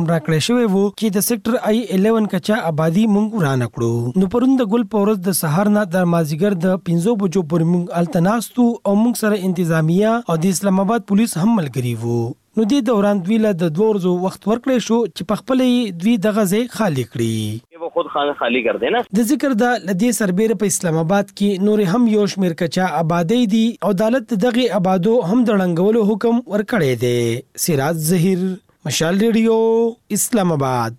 Speaker 13: شوی وو چې د سېکټر I-11 کچا آبادی مونږ ورانه کړو. نو پرون د ګل په ورځ د سهار نه د مازیګر د 5 بجو پورې مونږ التناستو او مونږ سره انتظامیه او د اسلام آباد پولیس هم ملګری وو. نو د دوران دوی له د 2 ورځو وخت ورکړی شو چې په خپل دوی دغه ځای خالی کړي.
Speaker 3: वो खुद खाना खाली कर देना.
Speaker 13: د ذکر د لدی سربېره په اسلام آباد کې نور هم یو شمیر کچا آبادی دي او عدالت دغه آبادو هم د ړنګولو حکم ورکړی دی. سراج ظهیر، مشال ریډیو، اسلام آباد.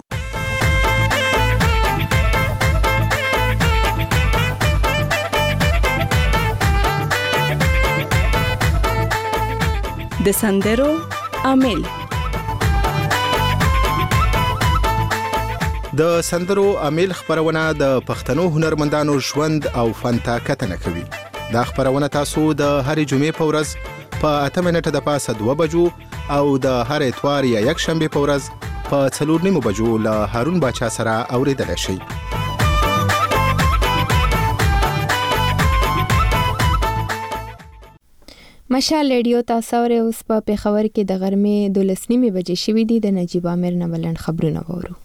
Speaker 4: د سندرو عامل.
Speaker 6: د سندرو عامل خبرونه د پښتنو هنرمندانو ژوند او فن ته کتنه کوي. دا خبرونه تاسو د هرې جمعې په ورځ په 8 منټه د پاسه 2 بجو او د هر اتوار یا یک شنبه په ورځ په 4:30 بجو له هارون باچا سره اوریدل شي.
Speaker 1: مشال ریډیو تاسو ورې اوس په پیښور کې د غرمې 12:30 بجې شوې دي. د نجیب عامر نه بلند خبرونه وورو.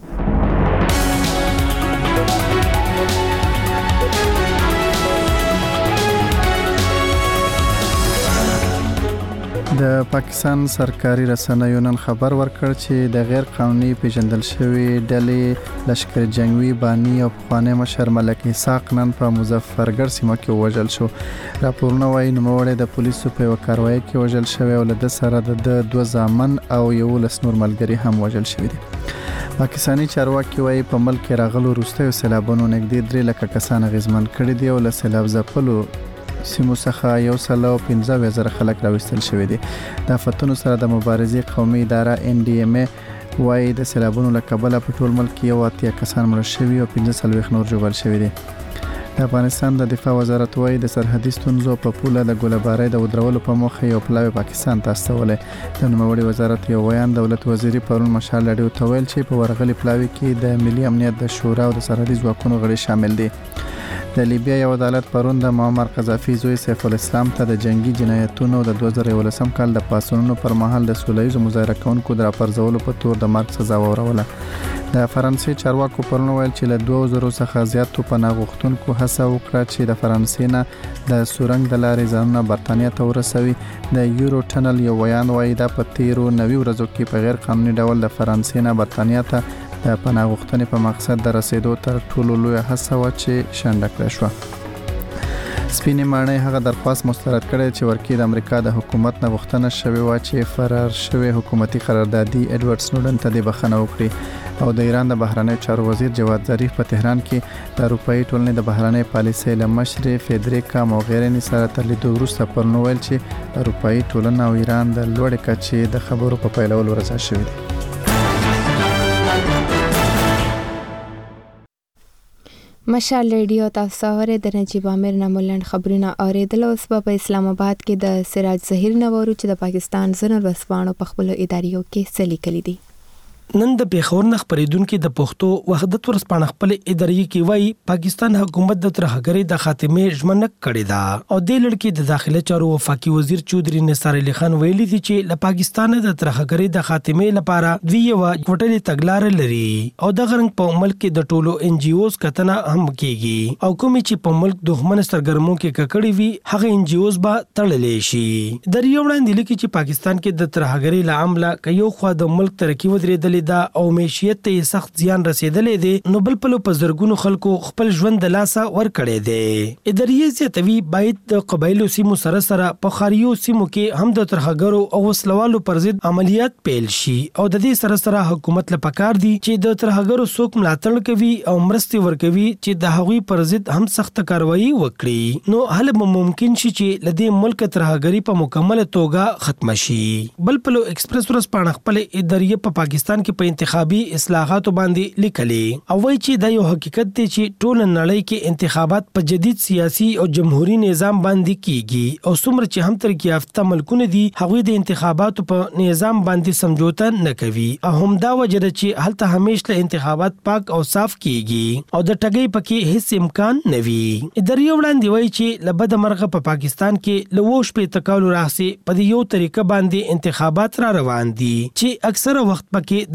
Speaker 2: د پاکستان سرکاري رسنیو نن خبر ورکړ چې د غیر قانوني پیژندل شوی ډلې لشکر جنگوي بانی او پخوانی مشر ملک اسحاق نن په مظفرګر سیمه کې وژل شو. راپورونه وايي نوموړی د پولیسو په یو کاروایی کې وژل شوی او له سره د 2 زامن او 11 نور ملګري هم وژل شوی دي. پاکستانی چارواکي وايي په ملک کې راغلو وروستیو سیلابونو نږدې 3 لک کسان اغیزمن کړي دي او له سیلاب ځپلو سیمو څخه 115,000 خلک راوستل شوی دي. د آفتونو سره د مبارزې قومي اداره NDMA وايي د سیلابونو له کبله په ټول ملک کې 80 کسان مړه شوي او 15 نور ژوبل شوي دي. د افغانستان د دفاع وزارت وايي د سرحدي ستونزو په پوله د ګولبارۍ د ودرولو په موخه یو پلاوی پاکستان ته استولې. د نوموړي وزارت یو ویان دولت وزیری پرون مشال ریډیو ته ویل چې په ورغلي پلاوی کې د ملي امنیت د شورا او د سرحدي ځواکونو غړي شامل دي. د لیبیا یو عدالت پرون د معمر قذافي زوی سیف الاسلام ته د جنگي جنایتونو د 2011 کال د پاسونونو پر مهال د سولهییزو مظاهره کوونکو د راپرځولو په تور د مرګ سزا وروله. د فرانسې چارواکو پرون ویل چې له 2000 څخه زیاتو پناه غوښتونکو هڅه وکړه چې د فرانسې نه د سورنګ د لارې ځانونه برتانیا ته ورسوي. د یورو ټنل یو ویان وايي دا په تیرو 90 ورځو کې په غیر قانوني ډول د فرانسې نه برتانیا ته د پناه غوښتنې په مقصد د رسیدو تر ټولو لوی هڅه و چې شنډه کړې شو. سپینې ماڼۍ هغه درخواست مسترد کړی چې ورکی د امریکا د حکومت نه غوښتنه شوې و چې فرار شوی حکومتي قراردادي ایډورډ سنوډن ته د بخښنه وکړي. او د ایران د بهرنیو چارو وزیر جواد ظریف په تهران کې د اروپאי ټولنې د بهرنۍ پالیسۍ له مشر فدریکا موغرینی سره تر لیدو وروسته پرون ویل چې اروپאי ټولنه او ایران د لوړې کچې د خبرو په پیلولو رضا شوي دي.
Speaker 1: مشال ریډیو تاسو ورې د نجیب عامر نه ملند خبرونه اوریدل. اوس په اسلام آباد کې د سراج ظهیر نه ورو چې د پاکستان زنر وسپانو په خپل اداریو کې سلی کړي دي.
Speaker 13: نن د پیښور نه خبرېدونکو د پښتو وحدت ورسپانه خپل اداري کې وایي پاکستان حکومت د ترهګرۍ د خاتمه ژمنه کړې ده او د لړکی د داخله چارو وفاقي وزیر چودري نثار علي خان ویلي دي چې له پاکستان د ترهګرۍ د خاتمه لپاره دوی یو کوټلې تګلار لري او د غرنګ په ملک کې د ټولو NGOs کتنه هم کیږي او کوم چې په ملک دښمن سرګرمو کې ککړې وي هغه NGOs به تړلې شي. د ریو وړاندې لیکي چې پاکستان کې د ترهګرۍ لامل کيو خو د ملک ترقی ودرېدل دا او معیشت ته سخت زیان رسیدلې دي نو بل په زرګونو خلکو خپل ژوند د لاسه ور کړی دی. اداري زیاتوي باید د قبایلو سیمو سره په خاریو سیمو کې هم د ترهګرو او وسلوالو پر ضد عملیات پیل شي او د دې سره حکومت له پکار دي چې د ترهګرو څوک ملاتړ کوي او مرستي ورکوي چې د هغوی پر ضد هم سخت کاروایی وکړي نو حل ممکن شي چې لدی ملک ترهګری په مکمل توګه ختم شي. بل په ایکسپریس ورسپانه خپل اداري په پاکستان کې په انتخابي اصلاحاتو باندې لیکلي او وایي چې دا یو حقیقت دی چې ټول نړۍ کې انتخابات په جدید سیاسي او جمهوریت نظام باندې کیږي او څومره چې هم ترقی یافته ملکونه دي هغوی د انتخاباتو په نظام باندې سمجوته نه کوي او هم دا وجه ده چې هلته همیشه انتخابات پاک او صاف کیږي او د ټګۍ پکې هیڅ امکان نه وي. اداري وړاندې وایي چې لبد مرغه په پاکستان کې لووش په تکالو راځي په یو طریقه باندې انتخابات را روان دي چې اکثره وخت پکې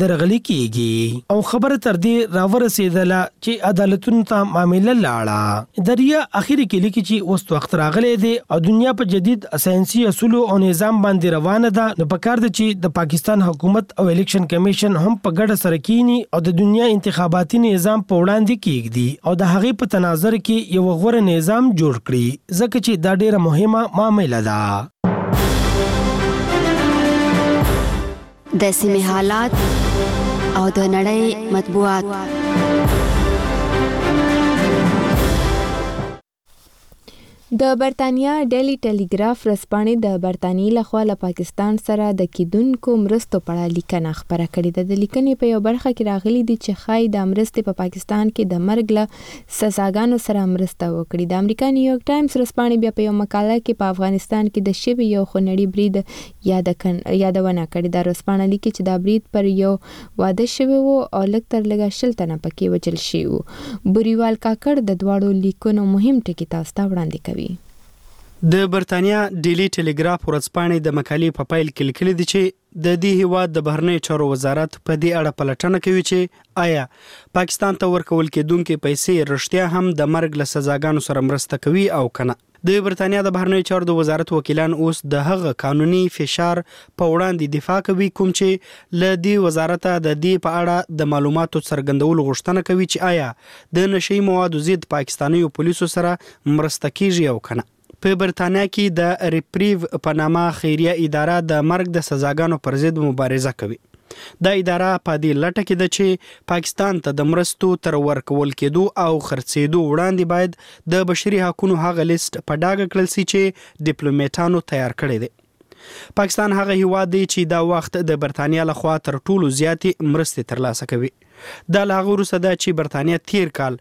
Speaker 13: درغلي کیږي او خبره تر دې راورسېدله چې عدالتونو ته معامله لاړه. دریا اخیری کې لیکي چې اوس وخت راغلی دی او دنیا په جدید ساينسي اصول او نظام باندې روانه ده. نو پکار دی چې د پاکستان حکومت او الیکشن کمیشن هم په ګډه سره کینی او د دنیا انتخاباتي نظام په وړاندې کیږي او د هغې په تناظر کې یو غوره نظام جوړ کړي ځکه چې دا ډیره مهمه معامله ده.
Speaker 3: د سیمې حالات او د نړۍ مطبوعات.
Speaker 1: د برتانیا ډیلی ټیلیګراف ورځپاڼې د برتانیې لخوا له پاکستان سره د کیدونکو مرستو په اړه لیکنه خپره کړې ده. د لیکنې په یو برخه کې راغلي دي چې ښایي د مرستې په پاکستان کې د مرګ له سزاګانو سره مرسته وکړي. د امریکا نیویارک ټایمز ورځپاڼې بیا په یو مقاله کې په افغانستان کې د شوي یو خونړي برید یادونه کړې ده. ورځپاڼه لیکي چې دا برید پر یو واده شوی و او لږ تر لږه 100 تنه پکې وژل شوي وو. بوریوال کاکړ د دواړو لیکونو مهم ټکي تاسو ته وړاندې کوي.
Speaker 7: د برتانیا ډیلی ټیلیګراف ورځپاڼې د مقالې په پیل کې لیکلي دي چې د دې هیواد د بهرنیو چارو وزارت په دې اړه پلټنه کوي چې آیا پاکستان ته ورکول کېدونکې پیسې رښتیا هم د مرګ له سزاګانو سره مرسته کوي او کنه. د برتانیا د بهرنیو چارو د وزارت وکیلان اوس د هغه قانوني فشار په وړاندې دفاع کوي کوم چې له دې وزارت د دې په اړه د معلوماتو څرګندولو غوښتنه کوي چې آیا د نشئی موادو ضد پاکستاني پولیسو سره مرسته کیږي او کنه. په برتانیا کې د ریپریو په نامه خیریه اداره د مرګ د سزاګانو پر ضد مبارزه کوي. دا اداره په دې لټه کې ده چې پاکستان ته د مرستو تر ورکول کېدو او خرڅېدو وړاندې باید د بشري حقوقو هغه لیست په ډاګه کړل شي چې ډیپلوماټانو تیار کړی دی. پاکستان هغه هیواد دی چې دا وخت د برتانیا لخوا تر ټولو زیاتې مرستې ترلاسه کوي. دا له هغه وروسته ده چې برتانیا تیر کال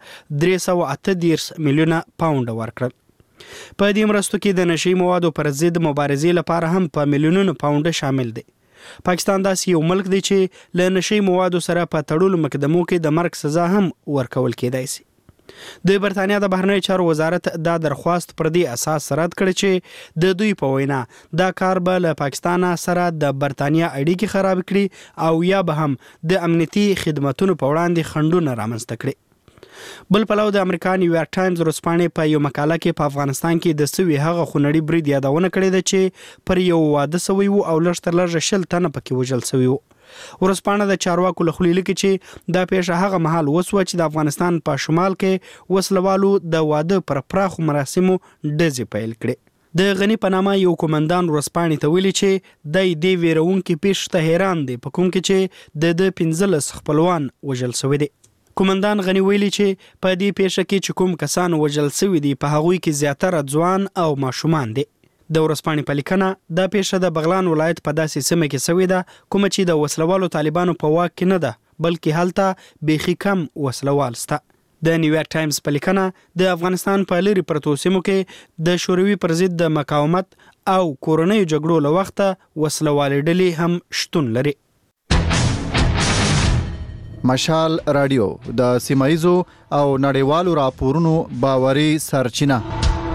Speaker 7: 338 میلیونه پاونډ ورکړل. په دې مرستو کې د نشئی موادو پر ضد مبارزې لپاره هم په میلیونونو پاونډ شامل دي. پاکستان داسې یو ملک دی چې له نشئی موادو سره په تړلو مقدمو کې د مرګ سزا هم ورکول کېدای شي. د برتانیا د بهرنیو چارو وزارت دا درخواست پر دې اساس رد کړ چې د دوی په وینا دا کار به له پاکستان سره د برتانیا اړیکې خراب کړي او یا به هم د امنیتي خدماتو په وړاندې خنډونه رامنځته کړي. بل پلو د امریکا نیویارک ټایمز ورځپاڼې په یو مقاله کې په افغانستان کې د سوي هغه خونړي برید یادونه کړې ده چې پر یو واده سوی وو او لږ تر لږه 100 تنه پکې وژل سوي وو. ورځپاڼه د چارواکو له خولې لیکي چې دا پیښه هغه مهال وسوه چې د افغانستان په شمال کې وسلوالو د واده پر پراخو مراسمو ډزې پیل کړې. د غنی په نامه یو کومندان ورځپاڼې ته ویلي چې د دې ویرونکې پیښې ته حیران دی په کوم کې چې د 15 خپلوان وژل سوي دي. کومندان غنی ویلي چې په دې پیښه کې چې کوم کسان وژل سوي دي په هغوی کې زیاتره ځوان او ماشومان دي. د ورځپاڼې په لیکنه دا پیښه د بغلان ولایت په داسې سیمه کې سوې ده کومه چې د وسلوالو طالبانو په واک کې نه ده بلکې هلته بیخي کم وسلوال شته. د نیویارک ټایمز په لیکنه د افغانستان په لرې پرتو سیمو کې د شوروي پر ضد د مقاومت او کورنیو جګړو له وخته وسلوالې ډلې هم شتون لري.
Speaker 2: مشال رادیو د سیمایزو او نړیوالو راپورونو باوري سرچینه.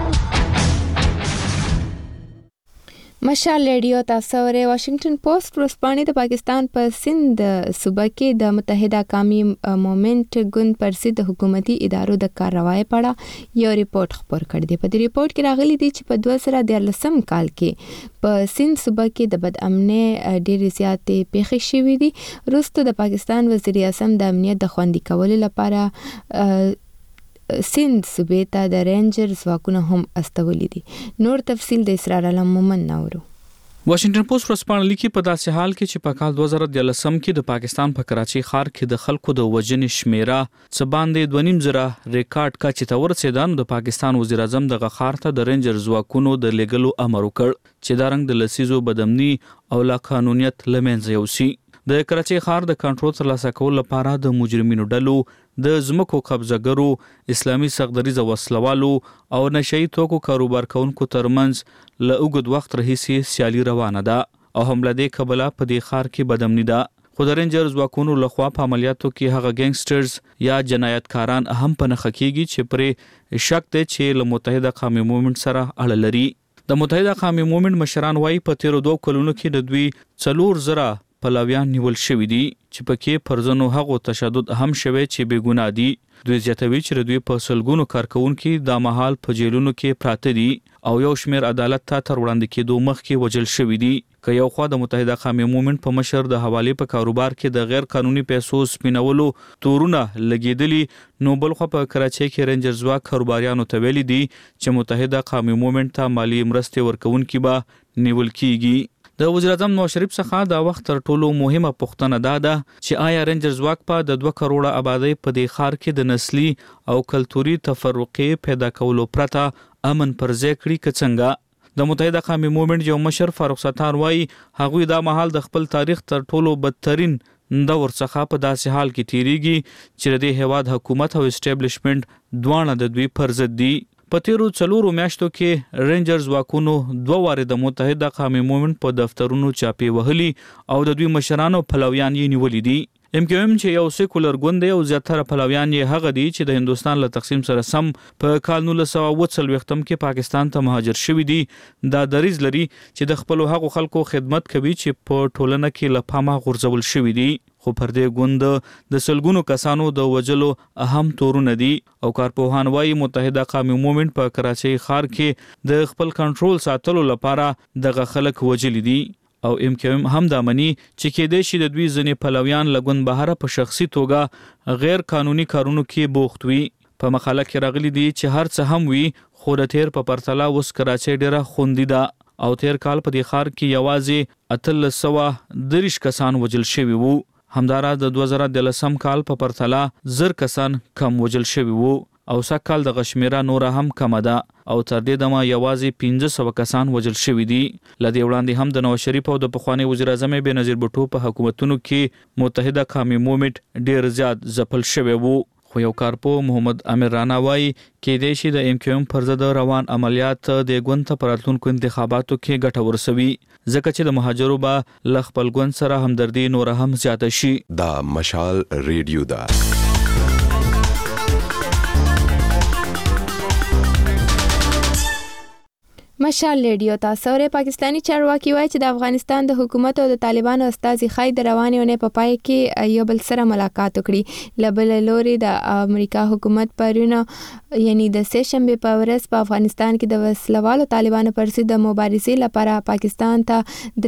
Speaker 1: مشال رادیو تاسو ورې واشنگټن پوسټ ورځپاڼې د پاکستان په سند صوبه کې د متحده قومي موومنت ګوند پر ضد حکومتي ادارو د کاروای په اړه یو ریپورت خبر کړی دی. په دې ریپورت کې راغلي دي چې په 2013 کال کې په سند صوبه کې د بد امنۍ ډېرې زیاتې پیښې شوې دي. وروسته د پاکستان وزیر اعظم د امنیت د خوندي کولو لپاره سند صوبې ته د رینجر ځواکونه هم استولي دي. نور تفصیل د اسرار علم مومن نورو.
Speaker 14: واشنگټن پوسټ ورځپاڼه لیکي په داسې حال کې چې په کال 2013 کې د پاکستان په کراچي ښار کې د خلکو د وژنې شمیره څه باندې 2.5 ریکارډ کچې ته ورسېده نو د پاکستان وزیر اعظم دغه ښار ته د رینجر ځواکونو د لیږلو امر وکړ چې دا رنګ د لسیزو بدامني او لا قانونیت له منځه یوسي. د کراچي ښار د کنټرول ترلاسه کولو لپاره د مجرمینو ډلو د ځمکو قبضهګرو اسلامي سغدریزه وسلوالو او نشئی توکو کاروبار کوونکو ترمنځ له اوږد وخت راهیسې سیالي روانه ده او هم له دې کبله په دې ښار کې بدامني ده. خو د رینجر ځواکونو لخوا په عملیاتو کې هغه ګینګسټرز یا جنایتکاران هم په نښه کېږي چې پرې شک دی چې له متحده قومي موومنټ سره اړه لري. د متحده قومي موومنټ مشران وایي په تیرو 2 کلونو کې د دوی 4,000 پلویان نیول شوي دي چې پکې پر ځینو هغو تشدد هم شوی چې بې ګناه دي. دوی زیاتوي چې دوی په سلګونو کارکونکو د مهال په جیلونو کې پراته دي او یو شمیر عدالت ته تر وړاندې کېدو مخکې وجل شوي دي. که یو خوا د متحده قومي مومنټ په مشر د حوالې په کاروبار کې د غیر قانوني پیسو سپینولو تورونه لګېدلي، نو بل خوا په کراچۍ کې رینجر ځواک کاروباریانو ته ویلي دي چې متحده قومي مومنټ ته مالی مرستې ورکوونکي به نیول کیږي. د وزیر اعظم نواز شریف څخه د وخت تر ټولو مهمه پوښتنه دا ده چې آیا رینجر ځواک په د 2 کروڑه آبادی په دې ښار کې د نسلي او کلتوري تفرقې پیدا کولو پرته امن پر ځای کړي که څنګه؟ د متحده قومي مومنټ یو مشر فاروق ستار وایي هغوی دا مهال د خپل تاریخ تر ټولو بدترین دور څخه په داسې حال کې تیریږي چې د هیواد حکومت او اسټابلیشمنت دواړه د دوی پر ضد دي. په تیرو 4 میاشتو کې رینجر ځواکونو 2 وارې د متحده قومي مومنټ په دفترونو چاپې وهلي او د دوی مشرانو پلویان یې نیولي دي. MQM چې یو سیکولر ګوند دی او زیاتره پلویان یې هغه دي چې د هندوستان له تقسیم سره سم په کال 1940 کې پاکستان ته مهاجر شوي دي. دا دریځ لري چې د خپلو هغو خلکو خدمت کوي چې په ټولنه کې له پامه غورځول شوي دي. خو پر دې ګوند د سلګونو کسانو د وجلو اهم تورونه دي او کارپوهان وایي متحده قومي مومنټ په کراچۍ ښار کې د خپل کنټرول ساتلو لپاره دغه خلک وجلي دي. او MQM هم دا مني چې کېدای شي د دوی ځینې پلویان لګون بهره په شخصي توګه غیر قانوني کارونو کې بوخت وي. په مقاله کې راغلي دي چې هر څه هم وي خو د تیر په پرتله اوس کراچۍ ډیره خوندي ده او تیر کال په دې ښار کې یوازې 1330 کسان وجل شوي وو. همدارا د 2013 کال په پرتله 1000 کسان کم وجل شوي وو او سکهال د غشمیره نور هم کم ده او تر دې دمه یوازې 1500 کسان وجل شوي دي. لدې وړاندې هم د نواز شریف او د پخوانی وزیر اعظم بېنظیر بوټو په حکومتونو کې متحده قومي مومنټ ډیر زیات ځپل شوی وو. خو یو کارپو محمد امیر رانا وایي کېدای شي د MQM پر ضد روان عملیات د ګوند ته په راتلونکو انتخاباتو کې ګټه ورسوي ځکه چې د مهاجرو به له خپل ګوند سره همدردي نور هم زیاته شي.
Speaker 10: دا مشال ریډیو ده.
Speaker 1: مشال ریډیو تاسو ورې پاکستانی چارواکي وایي چې د افغانستان د حکومت او د طالبانو استازي خای د روانې ونې په پای کې یو بل سره ملاقات وکړي. لبل لوري د امریکا حکومت پرونه یعنی د سهشنبه په ورځ په افغانستان کې د وسلوالو طالبانو پر ضد د مبارزې لپاره پاکستان ته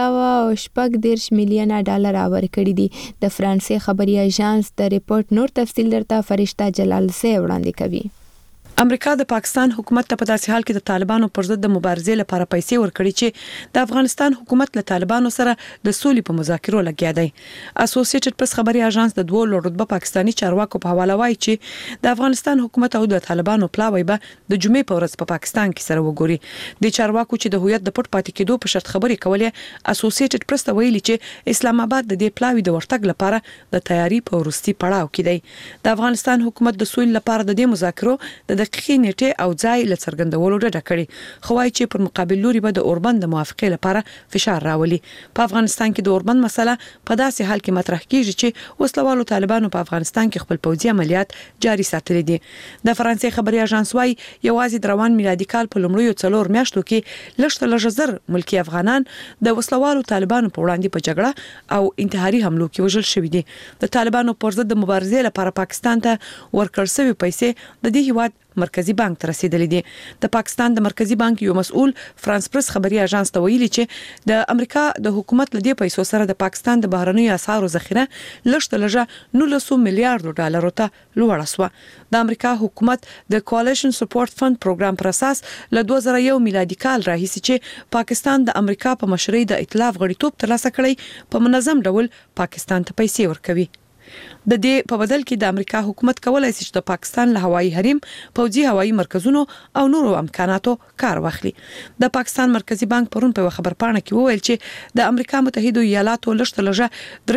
Speaker 1: 340 میلیون ډالر ورکړي دي. د فرانسې خبري اژانس د ریپورت نور تفصیل درته فرشته جلال سه وړاندې کوي.
Speaker 12: امریکا د پاکستان حکومت ته په داسې حال کې د طالبانو پر ضد د مبارزې لپاره پیسې ورکړي چې د افغانستان حکومت له طالبانو سره د سولې په مذاکرو لګیا دی. اسوسییټډ پریس خبري اژانس د 2 رتبه پاکستانی چارواکو په حواله وایي چې د افغانستان حکومت او د طالبانو پلاوی به د جمعې په ورځ په پاکستان کې سره وګوري. د چارواکو چې د هویت د پټ پاتې کېدو په شرط خبري کولې اسوسییټډ پریس ته ویلي چې اسلام آباد د دې پلاوی د ورتګ لپاره د تیاری په وروستي پړاو کې دی. د افغانستان حکومت د سولې لپاره د دې مذاکرو د دقیقې نیټه او ځای لڅرګندولو ډډه کړې خو وايي چې پر مقابل لوري به د اوربند د موافقې لپاره فشار راولي. په افغانستان کې د اوربند مسله په داسې حال کې مطرح کیږي چې وسلوالو طالبانو په افغانستان کې خپل پوځي عملیات جاري ساتلي دي. د فرانسې خبري اژانس وايي یوازې د روان میلادي کال په لومړیو 4 میاشتو کې لږ زر ملکی افغانان د وسلوالو طالبانو په وړاندې په جګړه او انتحاري حملو کې وژل شوي دي. د طالبانو پر ضد د مبارزې لپاره پاکستان ته ورکړل شوی پیسې د دې هیواد مرکزی بانک ته رسیدلې دي. د پاکستان د مرکزی بانک یو مسؤل فرانس پریس خبري اژانس ته ویلي چې د امریکا د حکومت لدی پیسو سره د پاکستان د بهرنیو اسعارو ذخیره لږ 900 میلیارډ ډالر ته لوړه شوه. د امریکا حکومت د کوالېشن سپورټ فند پروګرام پر اساس له 2001 میلادي کال راهیسې چې پاکستان د امریکا په مشرۍ د ائتلاف غړیتوب ترلاسه کړی په منظم ډول پاکستان ته پیسې ورکوي. د دې په بدل کې د امریکا حکومت کولای شي چې د پاکستان له هوایي حریم، پوځي هوایي مرکزونو او نورو امکاناتو کار واخلي. د پاکستان مرکزی بانک پرون په خبرپاڼه کې وویل چې د امریکا متحده ایالاتو لږ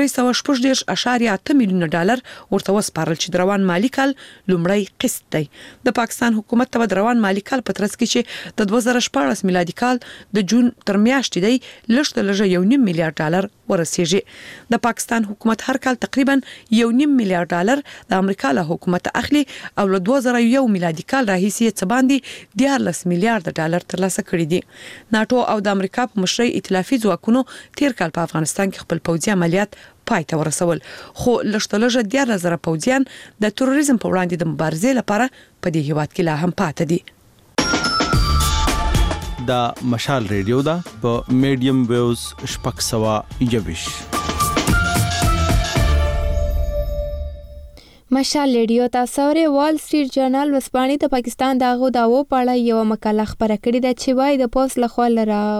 Speaker 12: 318.8 میلیون ډالر ورته وسپارل چې د روان مالی کال لومړی قسط دی. د پاکستان حکومت ته د روان مالی کال په ترڅ کې چې د 2014 میلادي کال د جون تر میاشتې دی لږ 1.5 میلیارډ ډالر ورسیږي. د پاکستان حکومت هر کال تقریبا 1.5 میلیارډ ډالر د امریکا له حکومت اخلي او له 2001 میلادي کال راهیسې څه باندې 14 میلیارډ ډالر ترلاسه کړي دي. ناتو او د امریکا په مشرۍ ائتلافي ځواکونو تیر کال په افغانستان کې خپل پوځي عملیات پای ته ورسول، خو لږ 14,000 پوځیان د تروریزم په وړاندې د مبارزې لپاره په دې هیواد کې لا هم پاتې دي.
Speaker 19: دا مشال ریډیو دا په میډیم ویوز 620.
Speaker 1: مشال ریډیو تاسو ورې وال سټریټ جرنل وسپانې د پاکستان دغه داوو په اړه یو مقاله خبره کړې ده چې وايي د پوس لخوا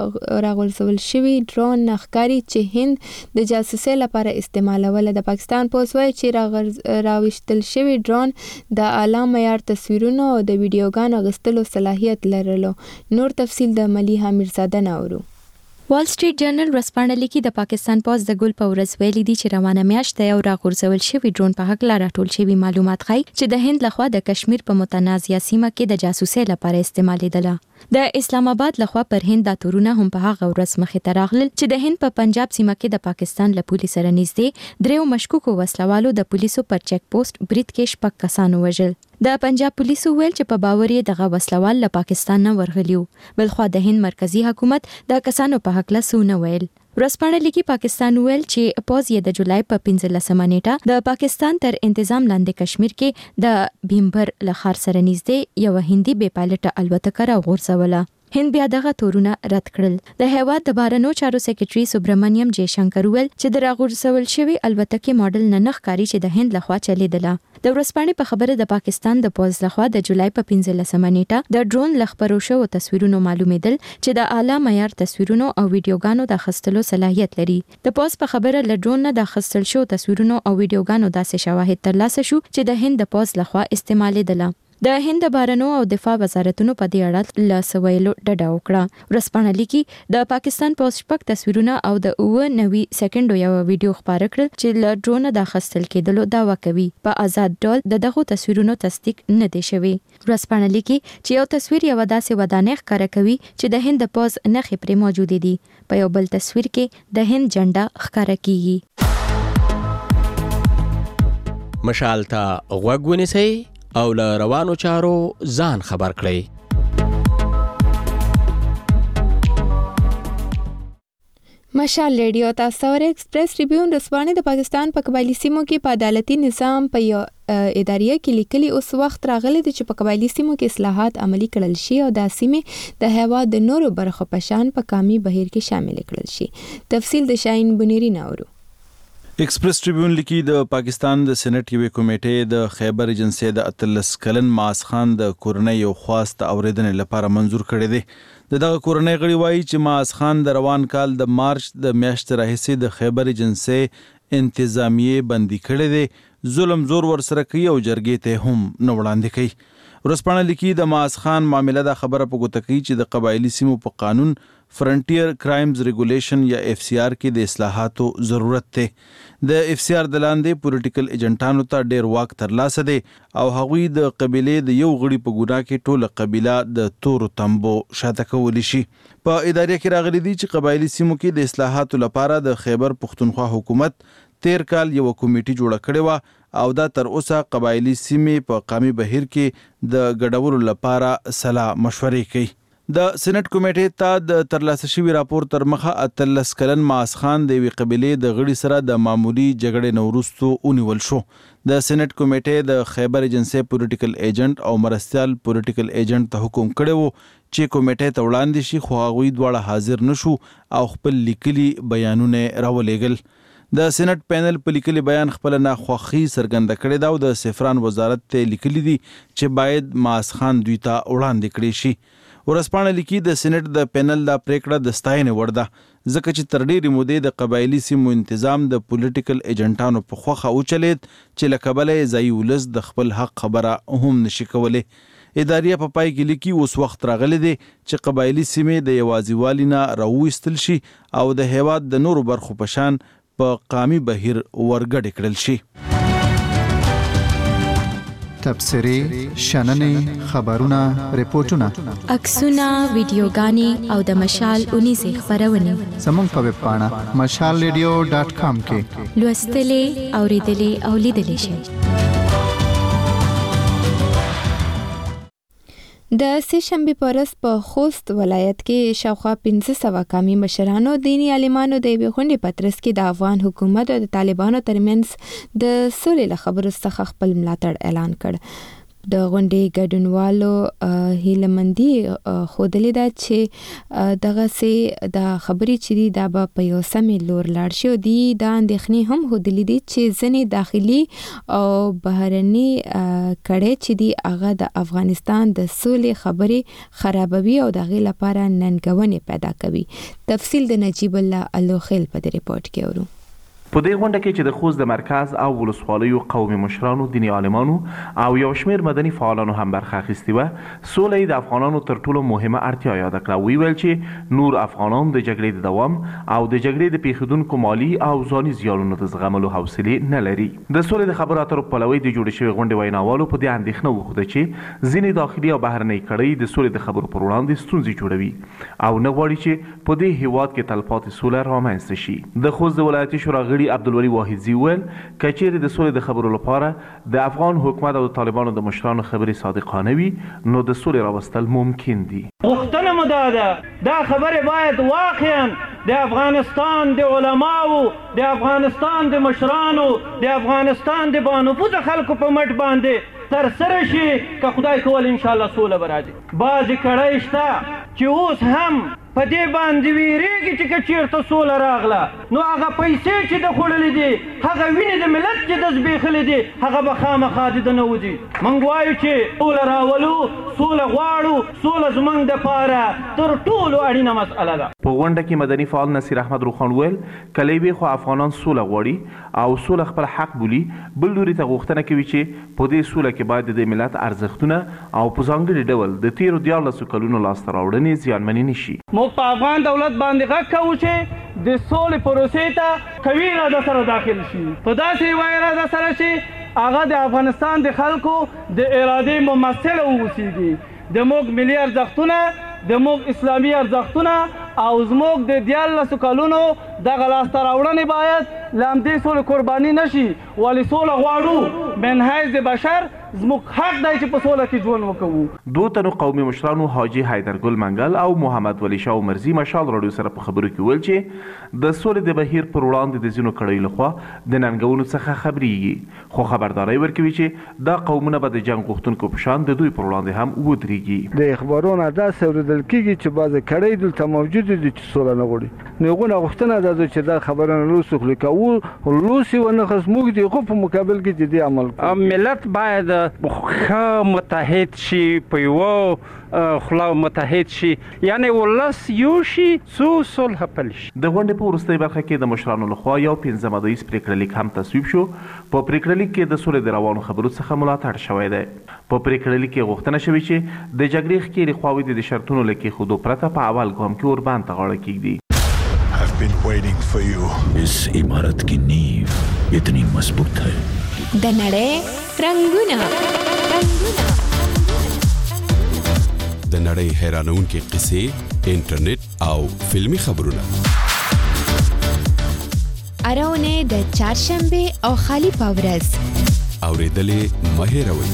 Speaker 1: راغورځول شوی ډرون نخکاری چې هند د جاسوسۍ لپاره استعمالول. د پاکستان پوس وايي چې راوښتل شوی ډرون د اعلی معیار تصویرونو او د ویډیوګانو غستلو صلاحیت لرلو. نور تفصیل د ملیحه میرزاده ناورو.
Speaker 9: وال سټریټ جرنل ورځپاڼه لیکي د پاکستان پوز د ګل په ورځ ویلي دي چې روانه میاشت یو راغورځول شوی ډرون په حق لا راټول شوی معلومات ښيي چې د هند لخوا د کشمیر په متنازعه سیمه کې د جاسوسۍ لپاره استعمالیدله. د اسلام آباد لخوا پر هند د تورونه هم په هغه ورځ مخې ته راغلل چې د هند په پنجاب سیمه کې د پاکستان له پولیسو سره نږدې 3 مشکوکو وسلوالو د پولیسو پر چیک پوسټ برید کې 6 کسانو وژل. د پنجاب پولیسو ویل چې په باور یې دغه وسلوال له پاکستان نه ورغلیو، بلخوا د هند مرکزی حکومت د کسانو په حق له سونه ویل. ورځپاڼه لیکي پاکستان ویل چې پوز یې د جولای په 15 نیټه د پاکستان تر انتظام لاندې کشمیر کې د بھیمبر لخر سره نږدې یو هندي بې پایلټه الوتکه راغورځوله. هند بیا دغه تورونه رد کړل. د هیواد د بهرنیو چارو سکرټري سوبرمنیم جے شنکر ویل چې د راغورځول شوی الوتکې ماډل نه ښکاري چې د هند لخوا چلیدله. د ورځپاڼې په خبره د پاکستان د پوز لخوا د جولای په 15 نیټه د ډرون لخبرو شو تصویرونو معلومېدل چې د اعلی معیار تصویرونو او ویډیوګانو د اخیستلو صلاحیت لري. د پوز په خبره له ډرون نه د اخیستل شو تصویرونو او ویډیوګانو داسې شواهد ترلاسه شو چې د هند د پوز لخوا استعمالیدله. د هند د بهرنیو او دفاع وزارتونو په دې اړه له سویلو ډډه وکړه. ورځپاڼه لیکي د پاکستان پوز 6 تصویرونه او د 90 سکندو یو ویډیو خبره کړل چې له ډرون د اخیستل کېدلو دعوا کوي. په آزاد ډول دغه تصویرونو تصدیق نه دی شوی. ورځپاڼه لیکي چې یو تصویر یو داسې ودانۍ ښکاره کوي چې د هند د پوز نښې پرې موجود دي. په یو بل تصویر کې د هند جنډه ښکاره کیږي.
Speaker 15: مشال ته غوږ ونیسئ او له روانو چارو ځان خبر کړئ.
Speaker 1: مشال ریډیو تاسو ور ایکسپریس ټریبیون رسوانه د پاکستان په قبایلی سیمو کې په عدالتي نظام په یو اداریه کې لیکلي اوس وخت راغلی دی چې په قبایلی سیمو کې اصلاحات عملی کړل شي او د سیمې د هیواد د نورو برخو په شان په کامي بهیر کې شامل کړل شي. تفصیل د شاهین بنيري ناورو.
Speaker 19: ایکسپریس ټریبیون لیکي د پاکستان د سېنات یوې کمیټې د خیبر ایجنسی د 13 کلن معاذ خان د کورنۍ یو خواست اوریدنې لپاره منزور کړی دی. دغه کورنۍ غړي وایي چې معاذ خان د روان کال د مارچ د میاشتې راهیسې د خیبر ایجنسی انتظامیه بندي کړی دی، ظلم زور ورسره کوي او جرګې ته هم نه وړاندې کوي. ورځپاڼه لیکي د معاذ خان معامله دا خبره په ګوته کوي چې د قبایلی سیمو په قانون فرنټیر کرایمز ریګولیشن یا اف سی آر کې د اصلاحاتو ضرورت دی. د اف سی آر د لاندې پولیټیکل ایجنټانو ته ډیر واک ترلاسه دی او هغوی د قبیلې د یو غړي په ګناه کې ټوله قبیله د تورو تمبو شاته کولی شي. په ادارې کې راغلي دي چې قبایلی سیمو کې د اصلاحاتو لپاره د خیبر پښتونخوا حکومت 13 کال یو کمیټه جوړه کړې و او دا تر اوسه قبایلی سیمې په قامي بهیر کې د ګډولو لپاره صلاح مشورې کوي. د سېنات کمیټې ته د ترلاسه شوي راپور تر مخه 13 کلن معاذ خان د یوې قبیلې د غړي سره د معمولی جګړې نه وروسته ونیول شو. د سېنات کمیټې د خیبر ایجنسی پولیټیکل ایجنټ او مرستیال پولیټیکل ایجنټ ته حکم کړی و چې کمیټې ته وړاندې شي، خو هغوی دواړه حاضر نشو او خپل لیکلي بیانونه راولېږل. د سېنات پینل په لیکلي بیان خپل ناخوښي څرګنده کړې ده او د سفران وزارت ته لیکلي دي چې باید معاذ خان دوی ته وړاندې کړي شي. ورځپاڼه لیکي د سېنات د پینل دا پریکړه د ستاینې وړ ده، ځکه چې تر ډېرې مودې د قبایلی سیمو انتظام د پولیټیکل ایجنټانو په خوښه وچلید چې له کبله یې ځایي ولس د خپل حق خبره هم نشي کولی. اداریه په پای کې لیکي اوس وخت راغلی دی چې قبایلی سیمې د یوازیوالي نه راوویستل شي او د هیواد د نورو برخو په شان په قامي بهیر ورګډې کړل شي.
Speaker 2: تبصرې شننې خبرونه ریپورتونه
Speaker 9: عکسونه ویډیوګانې او د مشال اونیزې خبرونه
Speaker 2: زموږ په ویب پاڼه mashalradio.com کې
Speaker 9: لوستلې اوریدلې او لیدلې شئ. د سهشنبه په ورځ په خوست ولایت کې شاوخوا 1500 قومي مشرانو دینی عالمانو د یوې غونډې په ترڅ کې د افغان حکومت او د طالبانو ترمنځ د سولې له خبرو څخه خپل ملاتړ اعلان کړ. د غونډې ګډونوالو هیلمندي خودلې ده چې دغه سي د خبرې چې دی دا په یو سمې لور لاړ شي او دی د اندېښنې هم هودلې دي چې ځنې داخلي او بهرني کړي چې دی هغه د افغانستان د سولې خبرې خرابوي او دغه لپاره ننګونې پیدا کوي. تفصیل د نجیب الله الوخیل په دې ریپورت کې اورو.
Speaker 11: په دې غونډه کې چې د خوست د مرکز او ولسوالیو قومي مشرانو دیني عالمانو او یو شمېر مدني فعالانو هم برخه اخیستې وه. سوله د افغانانو تر ټولو مهمه اړتیا یاده کړه. ویل چې نور افغانان د جګړې د دوام او د جګړې د پیښیدونکو مالي او ځاني زیانونو د زغملو حوصلې نه لري. د سولې د خبرو اترو پلوي د جوړې شوې غونډې ویناوالو په دې اندېښنه وښوده چې ځینې داخلي او بهرنۍ کړۍ د سولې د خبرو پر وړاندې ستونزې جوړوي او نه غواړي چې په دې هیواد کې تلپاتې سوله رامنځته شي. د خوست د ولایتي شورا غړي عبدالولي واحدزي ویل کچېرې د سولې د خبرو لپاره د افغان حکومت او د طالبانو د مشرانو خبرې صادقانه وي نو د سولې راوستل ممکن دي.
Speaker 16: غوښتنه مو دا خبرې باید واقعا د افغانستان د علماو، د افغانستان د مشرانو، د افغانستان د بانفوذ خلکو په مټ باندې تر سره شي که خدای کول ان شاء الله سوله به راځي. بعضې کړۍ شته چې اوس هم په دې باندې ویریږي چې که چېرته سوله راغله نو هغه پیسې چې د خوړلې دي، هغه وینې د ملت چې د زبېښلې دي، هغه به خامخا د ده نه وځي. موږ وایو چې سوله راولو، سوله غواړو، سوله زموږ دپاره تر ټولو اړینه مسئله ده.
Speaker 11: په غونډه کې مدني فعال نصیر احمد روخان ویل کله یې خو افغانان سوله غواړي او سوله خپل حق بولي، بل لوري ته غوښتنه کوي چې په دې سوله کې باید د ملت ارزښتونه او په ځانګړي ډول د تیرو 14 کلونو لاسته راوړنې زیانمنې نه شي.
Speaker 16: موږ په افغان دولت باندې غږ کوو چې د سولې پروسې ته قوي اراده سره داخل شي، په داسې یوه اراده سره چې هغه د افغانستان د خلکو د ارادې ممثله واوسیږي. د موږ ملي ارزښتونه، د موږ اسلامي ارزښتونه او زموږ د 14 کلونو دغه لاسته راوړنې باید له همدې سولې قرباني نه شي. ولې سوله غواړو، من حیث بشر زموږ حق دی چې په سوله کې ژوند وکړو.
Speaker 11: دوه تنو قومي مشرانو حاجي حیدرګل منګل او محمد ولی شاه عمرزي مشال راډیو سره په خبرو کې ویل چې د سولې د بهیر پر وړاندې د ځینو کړیو لخوا د ننګونو څخه خبرېږي، خو خبرداری ورکوي چې دا قومونه به د جنګ غوښتونکو په شان د دوی پر وړاندې هم ودرېږي.
Speaker 17: د اخبارونو داسې اورېدل کېږي چې بعضې کړۍ دلته موجود دي چې سوله نه غواړي. نو هغوی غوښتنه دا ده چې دا خبرونه لوس وکړي، که لوس یې ونه خس موږ د هغو په مقابل کې جدي عمل کوو.
Speaker 16: ملت باید ښه متحد شي، په یوه خوله متحد شي، یعنې ولس یو شي څو صلح پلی شي.
Speaker 11: د غونډې په وروستۍ برخه کې د مشرانو لخوا یو 15 مدیز پریکړه لیک هم تصویب شو. په پریکړه لیک کې د سولې د روانو خبرو څخه ملاتړ شوی دی. په پریکړه لیک کې غوښتنه شوې چې د جګړې ښکېلې خواوې د شرطونو له کېښودو پرته په اول ګام کې اوربند ته غاړه کېږدي.
Speaker 18: इस इमारत की नींव इतनी मजबूत है.
Speaker 9: د نړۍ رنگونه
Speaker 10: د نړۍ حیرانونکې قصې، انټرنیټ او فلمی خبرونه
Speaker 9: اراونه د چهارشنبه او خالی پاورز
Speaker 10: اوریدلې مهیروي.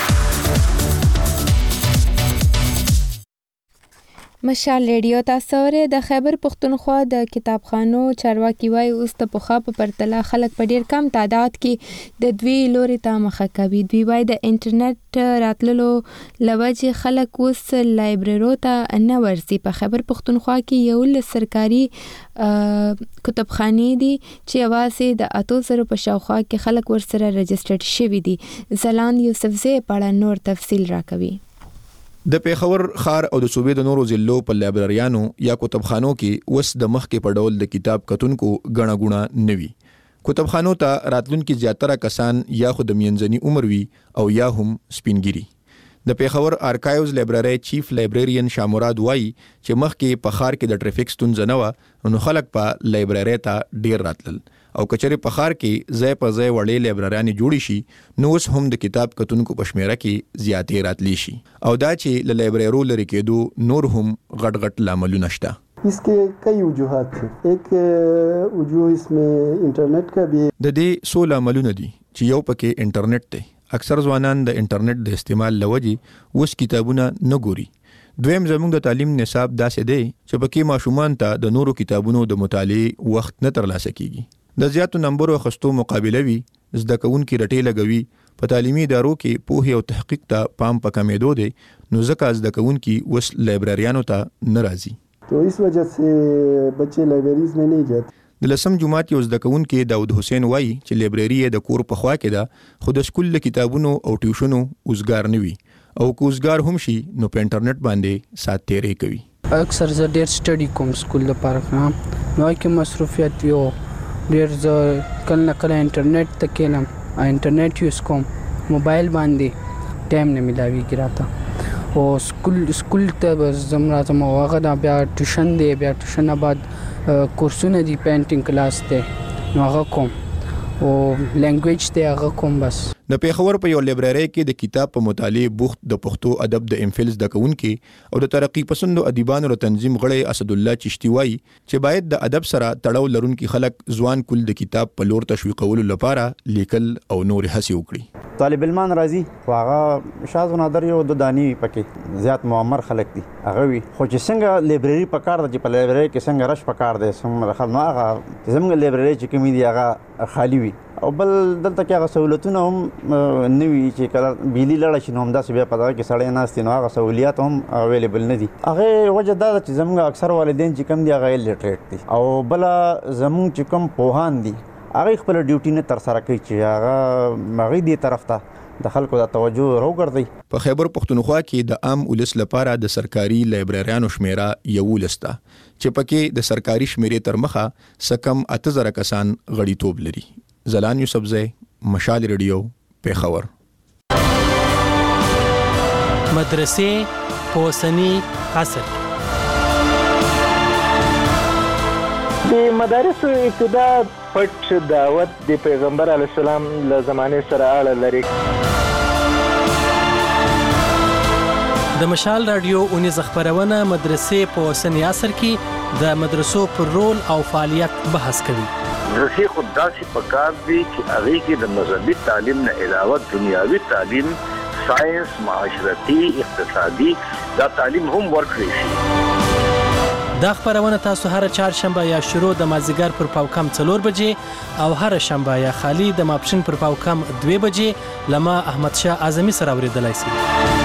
Speaker 1: مشال ریډیو تاسو ورې د خیبر پښتونخوا د کتابخانو چارواکي وایي اوس د پخوا په پرتله خلک په ډیر کم تعداد کې د دوی لوري ته مخه کوي. دوی وایي د انټرنیټ راتللو لوجې خلک اوس لایبرریو ته نه ورځي. په خیبر پښتونخوا کې یو سرکاري کتابخانې دي چې یوازې د 800 په شاوخوا کې خلک ورسره رجسټرډ شوي دي. زلان یوسفزی په اړه نور تفصیل راکوي.
Speaker 25: د پیښور ښار او د صوبې د نورو ضلعو په لایبرریانو یا کتابخانو کې اوس د مخکې په ډول د کتاب کتونکو غڼه غوڼه نه وي. کتابخانو ته راتلونکي زیاتره کسان یا خو د منځني عمر وي او یا هم سپینګيري. د پیښور آرکایوز لایبرری چیف لایبرریان شاموراد وایي چې مخکې په ښار کې د ټریفیک ستونزه نه و نو خلک په لایبرری ته ډیر راتلل او کچره په ښار کې ځای په ځای وړې لایبرریانې جوړې شي نو اوس هم د کتاب کتونکو په شمیره کې زیاتې راتلی شي او دا چې له لایبرریو لرې کېدو نور هم غټ غټ لاملونه شته.
Speaker 5: इसके कई वजूहात थे. एक वजूह इसमें इंटरनेट का भी
Speaker 25: د دې څو لاملونه دي چې یو پکې انټرنیټ دی. اکثر ځوانان د انټرنیټ د استعمال لوجې اوس کتابونه نه ګوري. دویم زموږ د تعلیم نصاب داسې دی چې پکې ماشومان ته د نورو کتابونو د مطالعې وخت نه ترلاسه کیږي. د زیاتو نمبرو اخیستو مقابله وي زده کوونکي رټې لګوي. په تعلیمي ادارو کې پوهې او تحقیق ته پام په کمېدو دی نو ځکه زده کوونکي اوس لایبرریانو ته نه راځي.
Speaker 5: तो इस वजह से बच्चे लाइब्रेरीज में नहीं जाते.
Speaker 25: د لسم جماعت یو زده کوونکی داود حسین وایي چې لایبرری یې د کور په خوا کې ده خو د سکول له کتابونو او ټیوشنو اوزګار نه وي او که اوزګار هم شي نو په انټرنیټ باندې سات تیرې کوي.
Speaker 8: اکثر زه ډېر سټډي کوم سکول لپاره نو کې مصروفیت یو ډېر زه کله نه کله انټرنیټ ته کینم انټرنیټ یوز کوم موبایل باندې ټایم نه ملاویږي راته او سکول ته زم راځم او هغه دا بیا ټیوشن دی بیا ټیوشن بعد کورسونه دی پینټینګ کلاس دی نو هغه کوم او لینګویج دی هغه کوم. بس
Speaker 25: د پیښور په یو لایبرری کې د کتاب په مطالعه بوخت د پښتو ادب د امفل زده کوونکي او د ترقی پسندو ادیبانو ر تنظیم غړی اسد الله چشتی وایي چې باید د ادب سره تړاو لرونکي خلک ځوان کول د کتاب په لور تشویقولو لپاره لیکل او نور هڅې وکړي.
Speaker 20: طالب علمان راځي خو هغه شاذ نادر یو د دانی پکې زیات معمر خلک دي هغه وي خو چې څنګه لایبرری په کار د چې په لایبرری کې څنګه رش په کار دی څنګه خل نو هغه زموږ لایبرری چې کوم دی هغه خالی وي او بل دلته کې هغه سہولتونه هم نوي چې کله بیلی لړ شي نو هم داسې بیا په دغه کې سړی ناست نو هغه سہولیات هم اویلیبل نه دي. هغه وجه دا چې زموږ اکثر والدین چې کم دي هغه لیټریټ دي او بل زموږ چې کم پوهان دي هغه خپل ډیوټي نه تر سره کوي چې هغه دې طرف ته د خلکو د توجه راوګرځي.
Speaker 25: په خیبر پښتونخوا کې د عام ولس لپاره د سرکاري لایبرریانو شمیره یو لسته چې پکې د سرکاري شمیرې تر مخه سکم 8000 کسان غړیتوب لري. زلان یوسفزی مشال ریډیو پیښور.
Speaker 13: مدرسې په اوسني عصر
Speaker 21: د مدارسو ابتدا پټ دعوت د پیغمبر علیه السلام له زمانې سره اړه لري.
Speaker 13: د مشال رادیو اونیز خبرونه مدرسې په اوسني عصر کې د مدرسو پر رول او فعالیت بحث کوي.
Speaker 22: مدرسې خود داسې پکار دي چې هغې کې د مذهبي تعلیم نه علاوه دنیاوي تعلیم ساینس معاشرتي اقتصادي دا تعلیم هم ورکړی شي.
Speaker 13: دا خبرونه تاسو هر چهارشنبه یا شروع د مازدیګر پر پاوکم 4 بجې او هر شنبه یا خالی د ماپښین پر پاوکم 2 بجې لما احمد شاه اعظمي سره اوریدلای شئ.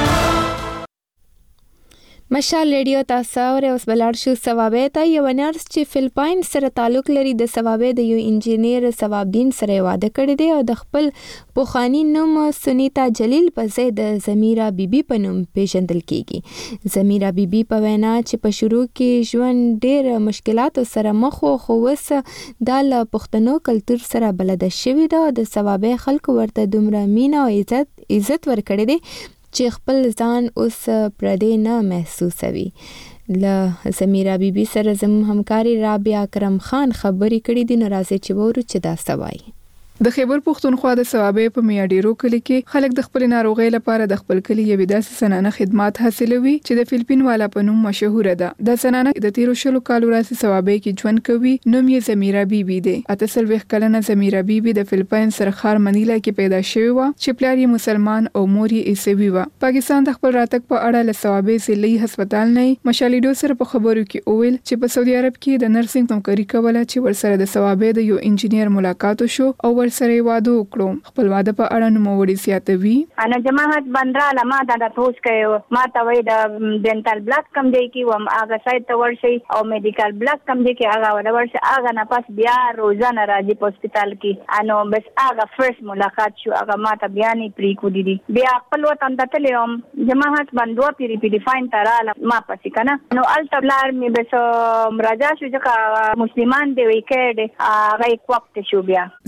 Speaker 1: مشال ریډیو تاسو اوس بلار شو ثوابه ته یو نرس چې فلپاین سره تعلق لري د ثوابه د یو انجینیر ثوابدین سره واده کړی دی او د خپل پوخانی نوم سنیتا جلیل په ځای د زمیرا بیبي په نوم پیژندل کیږي. زمیرا بیبي په وینا چې په شروع کې ژوند ډېر مشکلاتو سره مخ و خو اوس د پښتنو کلچر سره بلد شوی دی. د ثوابه خلکو ورته دومره مینه او عزت ورکړي دي چې خپل ځان اوس پردې نه محسوسوي. له زمیرا بیبي سره زموږ همکاري رابعه اکرم خان خبرې کړې دي نو راځي چې وورو چې دا څه وایي.
Speaker 26: د خیبر پښتونخوا د ثوابه په میاډیرو کلی کې خلک د خپل ناروغي لپاره د خپل کلی یو داسې سنانه خدمات حاصلوي چې د فلپین والا په نوم مشهور ده. د سنانه د 13 کالو راځي ثوابه کې ژوند کوي. نوم یې زمیرا بیبي دی. 48 کلنه زمیرا بیبي د فلپین سرخار منیلا کې پیدا شوې و چې پلار یې مسلمان او مور یې عیسوي و. پاکستان د خپل راتګ په اړه له ثوابه ضلعي هسپتال نه مشالیډو سره په خبرو کې اویل چې په سعودي عرب کې د نرسنګ همکاري کوله چې ورسره د ثوابه د یو انجینیر ملاقات وشو او سره واده وکړو. خپل واده په اړه نوموړي زیاتوي.
Speaker 27: انا جماعت بندراله ما دا توس کوي ما ته وای د ډینټل بلاک کم دی کی و هغه سایت ته ورشي او میډیکل بلاک کم دی کی هغه ورشي هغه نه پاس بیا روزانه راځي په هسپتال کې انو بس هغه فرست ملاقات شو هغه ما ته بیان پری کو دي بیا خپل وطن ته تلم جماعت بندو پیری فاین تراله ما پس کنه نو الټبلار می بس راځه شو چې مسلمان دی وکړي هغه وخت شو بیا
Speaker 26: زمیرا بی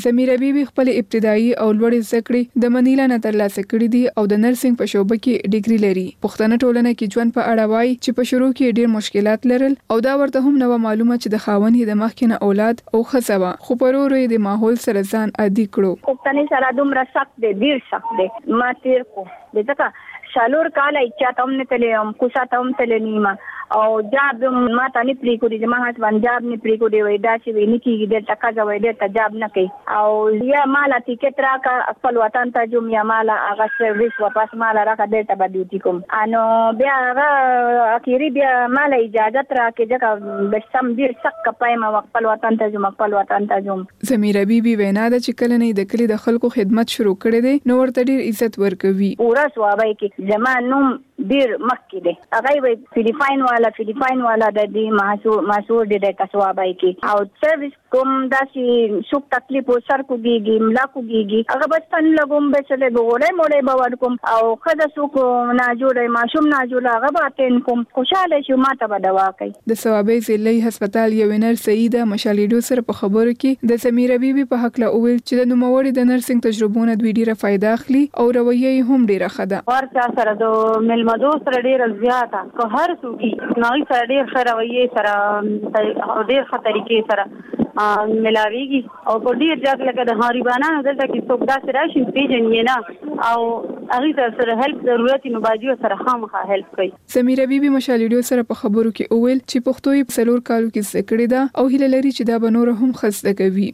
Speaker 26: بیبي خپل ابتدایي او لوړې زده کړې د منیلا نه ترلاسه کړې دي او د نرسنګ په شعبه کې ډیګري لري. پښتنه ټولنه کې ژوند په اړه وایي چې په شروع کې ډېر مشکلات لرل او دا ورته هم نو معلومه چې د خاوند یې د مخکې نه اولاد او ښځه وه، خو په ورو ورو یې د ماحول سره ځان عادي کړو.
Speaker 27: پښتنې سره دومره سخت دی، ډېر سخت دی. ما تیر کو ځکه شالور کاله اچاته هم نه تللی یم، کوڅه ته هم تللی نه یم او جاب ما ته نه پرېښودي، زما هسبند جاب نه پرېښودي، وایي داسې وایي نه کېږي، دلته ښځه وایي دلته جاب نه کوي او یا ماله ټیکټ راکړه خپل وطن ته ځم یا ماله هغه سرویس واپس ماله راکړه دلته به ډیوټي کوم. نو بیا هغه اخري بیا ماله اجازت راکړې ځکه به سم ډېر سخت کپایم او خپل وطن ته ځم خپل وطن ته ځم.
Speaker 26: زمیره بیبي وینا ده چې کله نه د کلي د خلکو خدمت شروع کړی دی نو ورته ډېر عزت ورکوي.
Speaker 27: پوره ثوابه کې زما نوم ډیر مخکې دی، هغه وایي فلیپاین والا د دې محصول ډېر کسوابای کې او سرویس کوم داسې څوک تکلیف و سر کوږیږي ملا کوږیږي هغه بس تن لګوم به څه لګوړې موړې به ورکوم او ښځه څوک ناجوړی ماشوم ناجوړه هغه به اتین کوم، خوشحاله شو ماته به دوا کوي.
Speaker 26: د ثوابۍ ضلعي هسپتال یو نرس سعیده مشالیډو سره په خبرو کې د سمیره بیبي په هکله وویل چې د نوموړي د نرسنګ تجربونه دوی ډېره فایده اخلي او رویه یې هم ډېره ښه ده.
Speaker 3: هر چا سره د مېلمدو سره ډېره زیاته که هر څوک ناغي سره ډېر ښه رویې سره ډېر ښه طریقې سره ملاویږي او په ډېر ځای لکه د غریبانو دلته کې څوک داسې راشي پیژني نه او هغه سره هیلپ ضرورت نو باجی سره خامخا هیلپ کوي.
Speaker 26: سمیره بیبي مشالیډو سره په خبرو کې وویل چې پښتو یې په 4 کالو کې زده کړې ده او هیله لري چې دا به نور هم ښه زده کوي.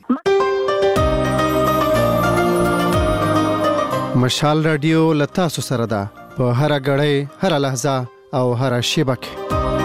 Speaker 2: مشال رادیو لتا سره ده په هر غړې هر لحظه او هر شیبه کې.